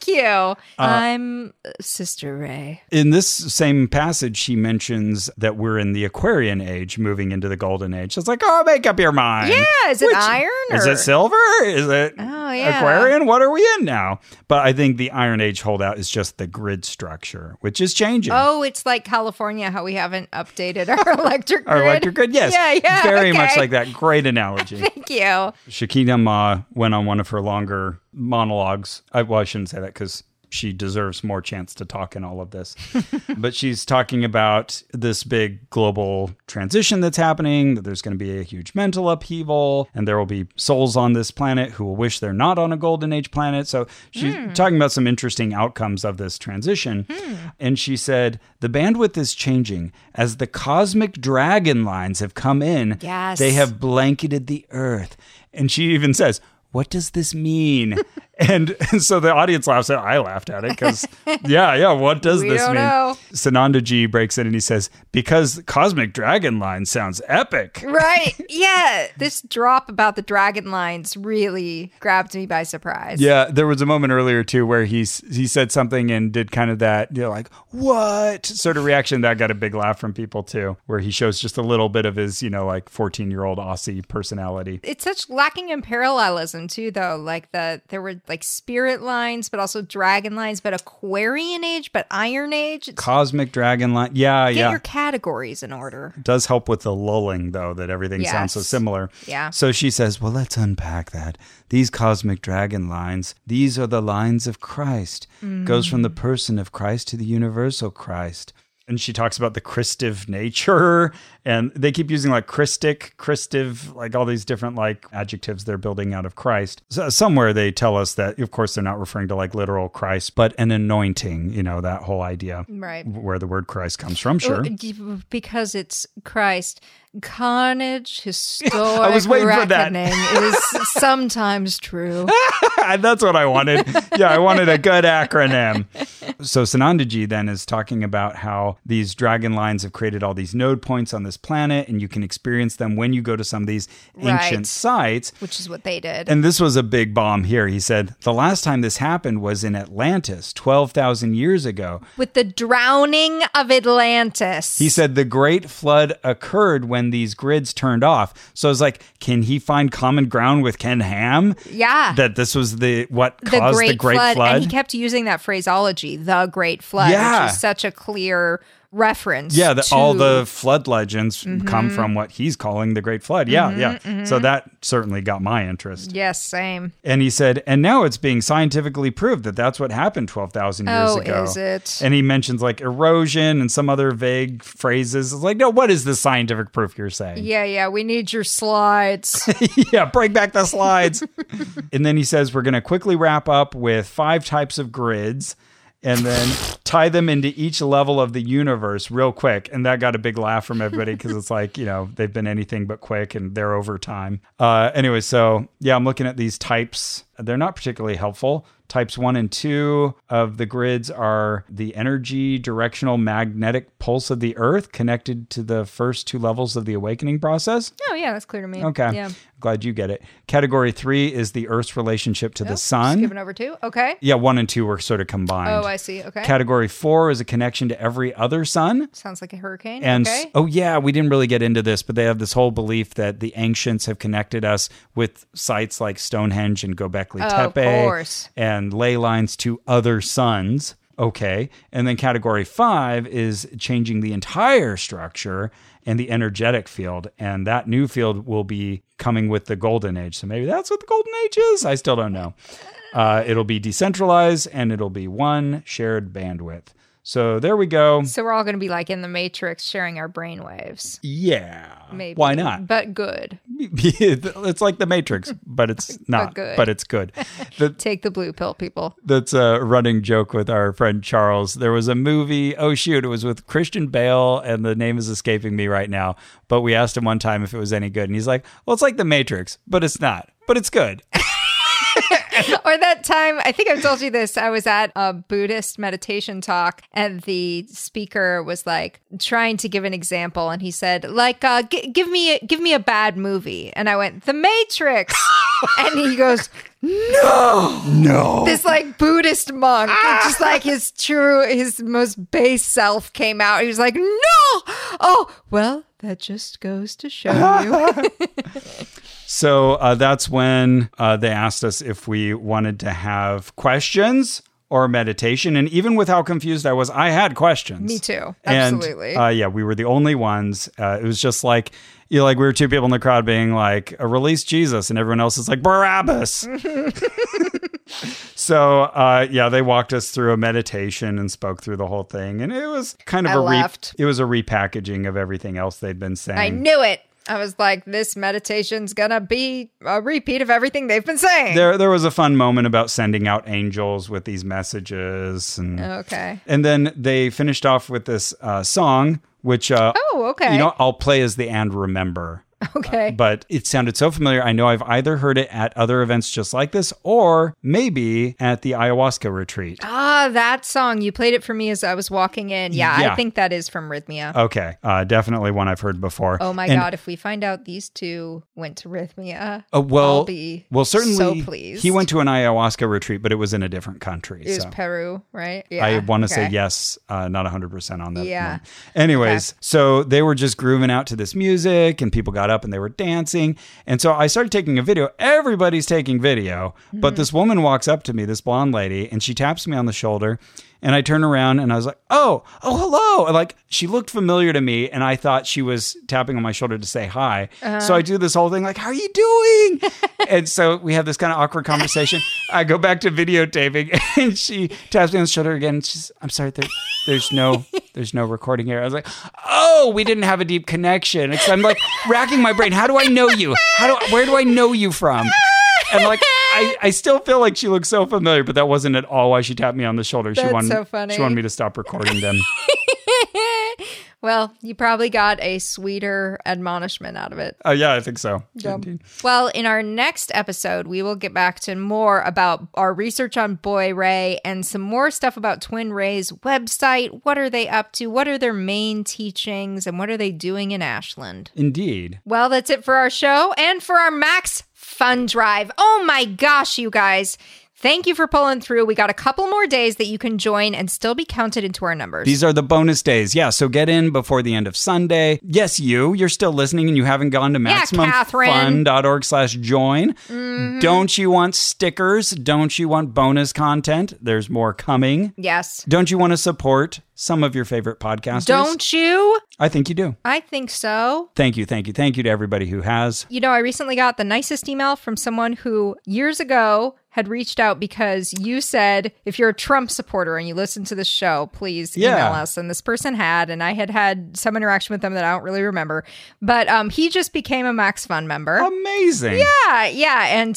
Thank you. I'm Sister Ray. In this same passage, she mentions that we're in the Aquarian age, moving into the Golden Age. So it's like, oh, make up your mind. Yeah, is it iron? Is it silver? Is it Aquarian? What are we in now? But I think the Iron Age holdout is just the grid structure, which is changing. Oh, it's like California, how we haven't updated our electric grid. Our electric grid, yes. Yeah. Very much like that. Great analogy. Thank you. Shekinah Ma went on one of her longer monologues. I shouldn't say that because she deserves more chance to talk in all of this. But she's talking about this big global transition that's happening, that there's going to be a huge mental upheaval, and there will be souls on this planet who will wish they're not on a Golden Age planet. So she's talking about some interesting outcomes of this transition. And she said, the bandwidth is changing. As the cosmic dragon lines have come in, they have blanketed the earth. And she even says, what does this mean? And so the audience laughs at it. I laughed at it because, what does this mean? Know. Sanandaji breaks in and he says, because cosmic dragon line sounds epic. Right. Yeah. This drop about the dragon lines really grabbed me by surprise. Yeah. There was a moment earlier, too, where he said something and did kind of that, like, what sort of reaction. That got a big laugh from people, too, where he shows just a little bit of his, like 14-year-old Aussie personality. It's such lacking in parallelism, too, though. Like there were like spirit lines, but also dragon lines, but Aquarian Age, but Iron Age. Cosmic dragon line. Get your categories in order. It does help with the lulling, though, that everything sounds so similar. Yeah. So she says, well, let's unpack that. These cosmic dragon lines, these are the lines of Christ. Goes from the person of Christ to the universal Christ. And she talks about the Christive nature, and they keep using like Christic, Christive, like all these different like adjectives they're building out of Christ. So somewhere they tell us that, of course, they're not referring to like literal Christ, but an anointing, that whole idea. Right. Where the word Christ comes from, sure. Because it's Christ. Carnage, historic I was waiting for that. is sometimes true. That's what I wanted. Yeah, I wanted a good acronym. So Sanandaji then is talking about how these dragon lines have created all these node points on this planet, and you can experience them when you go to some of these ancient sites. Which is what they did. And this was a big bomb here. He said, the last time this happened was in Atlantis, 12,000 years ago. With the drowning of Atlantis. He said the Great Flood occurred when these grids turned off. So I was like, can he find common ground with Ken Ham? Yeah. That this was what caused the Great Flood? And he kept using that phraseology, the Great Flood, which is such a clear reference. Yeah, all the flood legends come from what he's calling the Great Flood. Yeah. So that certainly got my interest. Yes, same. And he said, and now it's being scientifically proved that that's what happened 12,000 years ago. Oh, is it? And he mentions like erosion and some other vague phrases. It's like, no, what is the scientific proof you're saying? Yeah, we need your slides. Yeah, bring back the slides. And then he says, we're going to quickly wrap up with 5 types of grids and then tie them into each level of the universe real quick. And that got a big laugh from everybody because it's like, they've been anything but quick and they're over time. Anyway, so yeah, I'm looking at these types. They're not particularly helpful. Types 1 and 2 of the grids are the energy directional magnetic pulse of the Earth connected to the first 2 levels of the awakening process. Oh, yeah, that's clear to me. Okay. Yeah. Glad you get it. Category 3 is the Earth's relationship to the sun. Skipping over 2. Okay. Yeah, 1 and 2 were sort of combined. Oh, I see. Okay. Category 4 is a connection to every other sun. Sounds like a hurricane. And okay. Oh, yeah, we didn't really get into this, but they have this whole belief that the ancients have connected us with sites like Stonehenge and Göbekli Tepe. Of course. And ley lines to other suns. Okay. And then category 5 is changing the entire structure and the energetic field. And that new field will be coming with the Golden Age. So maybe that's what the Golden Age is. I still don't know. It'll be decentralized and it'll be one shared bandwidth. So there we go. So we're all going to be like in the Matrix sharing our brainwaves. Yeah. Maybe. Why not? But good. It's like the Matrix, but it's not. But it's good. Take the blue pill, people. That's a running joke with our friend Charles. There was a movie, it was with Christian Bale, and the name is escaping me right now. But we asked him one time if it was any good. And he's like, well, it's like the Matrix, but it's not. But it's good. Or that time, I think I've told you this, I was at a Buddhist meditation talk and the speaker was like trying to give an example and he said, like, give me a bad movie. And I went, The Matrix. And he goes, No. This like Buddhist monk, just like his most base self came out. He was like, no. Oh, well, that just goes to show you. So that's when they asked us if we wanted to have questions or meditation. And even with how confused I was, I had questions. Me too. Absolutely. And we were the only ones. It was just like, we were two people in the crowd being like, release Jesus. And everyone else is like, Barabbas. So, they walked us through a meditation and spoke through the whole thing. And it was kind of it was a repackaging of everything else they'd been saying. I knew it. I was like, this meditation's gonna be a repeat of everything they've been saying. There was a fun moment about sending out angels with these messages. Okay. And then they finished off with this song, which, okay. I'll play as the And Remember. Okay. But it sounded so familiar. I know I've either heard it at other events just like this or maybe at the ayahuasca retreat. That song. You played it for me as I was walking in. Yeah. I think that is from Rhythmia. Okay. Definitely one I've heard before. Oh my God. If we find out these two went to Rhythmia, I'll be certainly, so pleased. He went to an ayahuasca retreat, but it was in a different country. It was Peru, right? Yeah. I want to say yes, not 100% on that. Yeah. Anyways, so they were just grooving out to this music and people got up and they were dancing. And so I started taking a video. Everybody's taking video. But this woman walks up to me, this blonde lady, and she taps me on the shoulder. And I turn around and I was like, oh, hello. And like, she looked familiar to me and I thought she was tapping on my shoulder to say hi. So I do this whole thing like, how are you doing? And so we have this kind of awkward conversation. I go back to videotaping and she taps me on the shoulder again. And she's, I'm sorry, there's no recording here. I was like, oh, we didn't have a deep connection. I'm like racking my brain. How do I know you? Where do I know you from? And like, I still feel like she looks so familiar, but that wasn't at all why she tapped me on the shoulder. That's so funny. She wanted me to stop recording them. Well, you probably got a sweeter admonishment out of it. Yeah, I think so. Yeah. Well, in our next episode, we will get back to more about our research on Boy Ray and some more stuff about Twin Ray's website. What are they up to? What are their main teachings? And what are they doing in Ashland? Indeed. Well, that's it for our show and for our Max Fun Drive. Oh my gosh, you guys. Thank you for pulling through. We got a couple more days that you can join and still be counted into our numbers. These are the bonus days. Yeah, so get in before the end of Sunday. Yes, you're still listening and you haven't gone to MaximumFun.org/join. Mm-hmm. Don't you want stickers? Don't you want bonus content? There's more coming. Yes. Don't you want to support some of your favorite podcasters? Don't you? I think you do. I think so. Thank you to everybody who has. I recently got the nicest email from someone who years ago had reached out because you said, if you're a Trump supporter and you listen to the show, please email us. And this person had, and I had some interaction with them that I don't really remember. But he just became a Max Fun member. Amazing. Yeah. And,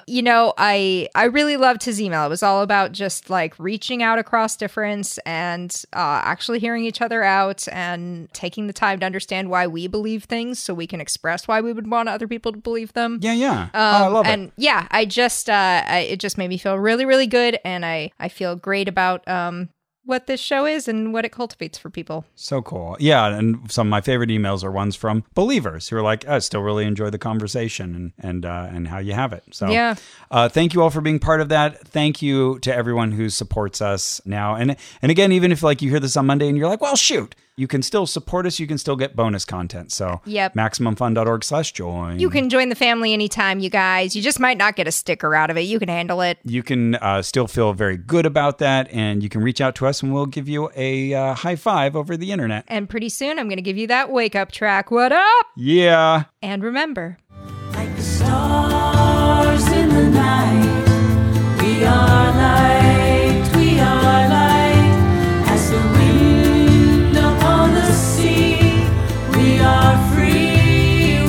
I really loved his email. It was all about just like reaching out across difference and actually hearing each other out and taking the time to understand why we believe things so we can express why we would want other people to believe them. Yeah. I love it. And yeah, I just, it just made me feel really, really good. And I feel great about what this show is and what it cultivates for people. So cool. Yeah. And some of my favorite emails are ones from believers who are like, I still really enjoy the conversation and how you have it. So yeah. Thank you all for being part of that. Thank you to everyone who supports us now. And again, even if like you hear this on Monday and you're like, well, shoot, you can still support us. You can still get bonus content. So MaximumFun.org/join. You can join the family anytime, you guys. You just might not get a sticker out of it. You can handle it. You can still feel very good about that. And you can reach out to us and we'll give you a high five over the internet. And pretty soon I'm going to give you that wake up track. What up? Yeah. And remember, like the stars in the night, we are light, we are light, as the wind upon the sea, we are free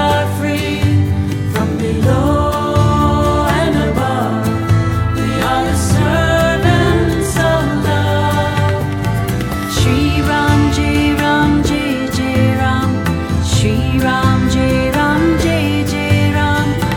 from below and above, we are the servants of love. Shri Ram, Jai Ram, Jai Jai Ram, Shri Ram, Jai Ram, Jai Jai Ram.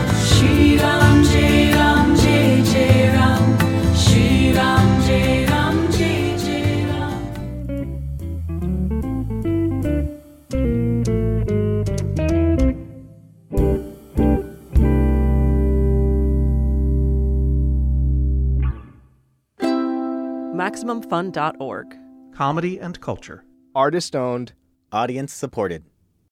MaximumFun.org. Comedy and culture. Artist owned. Audience supported.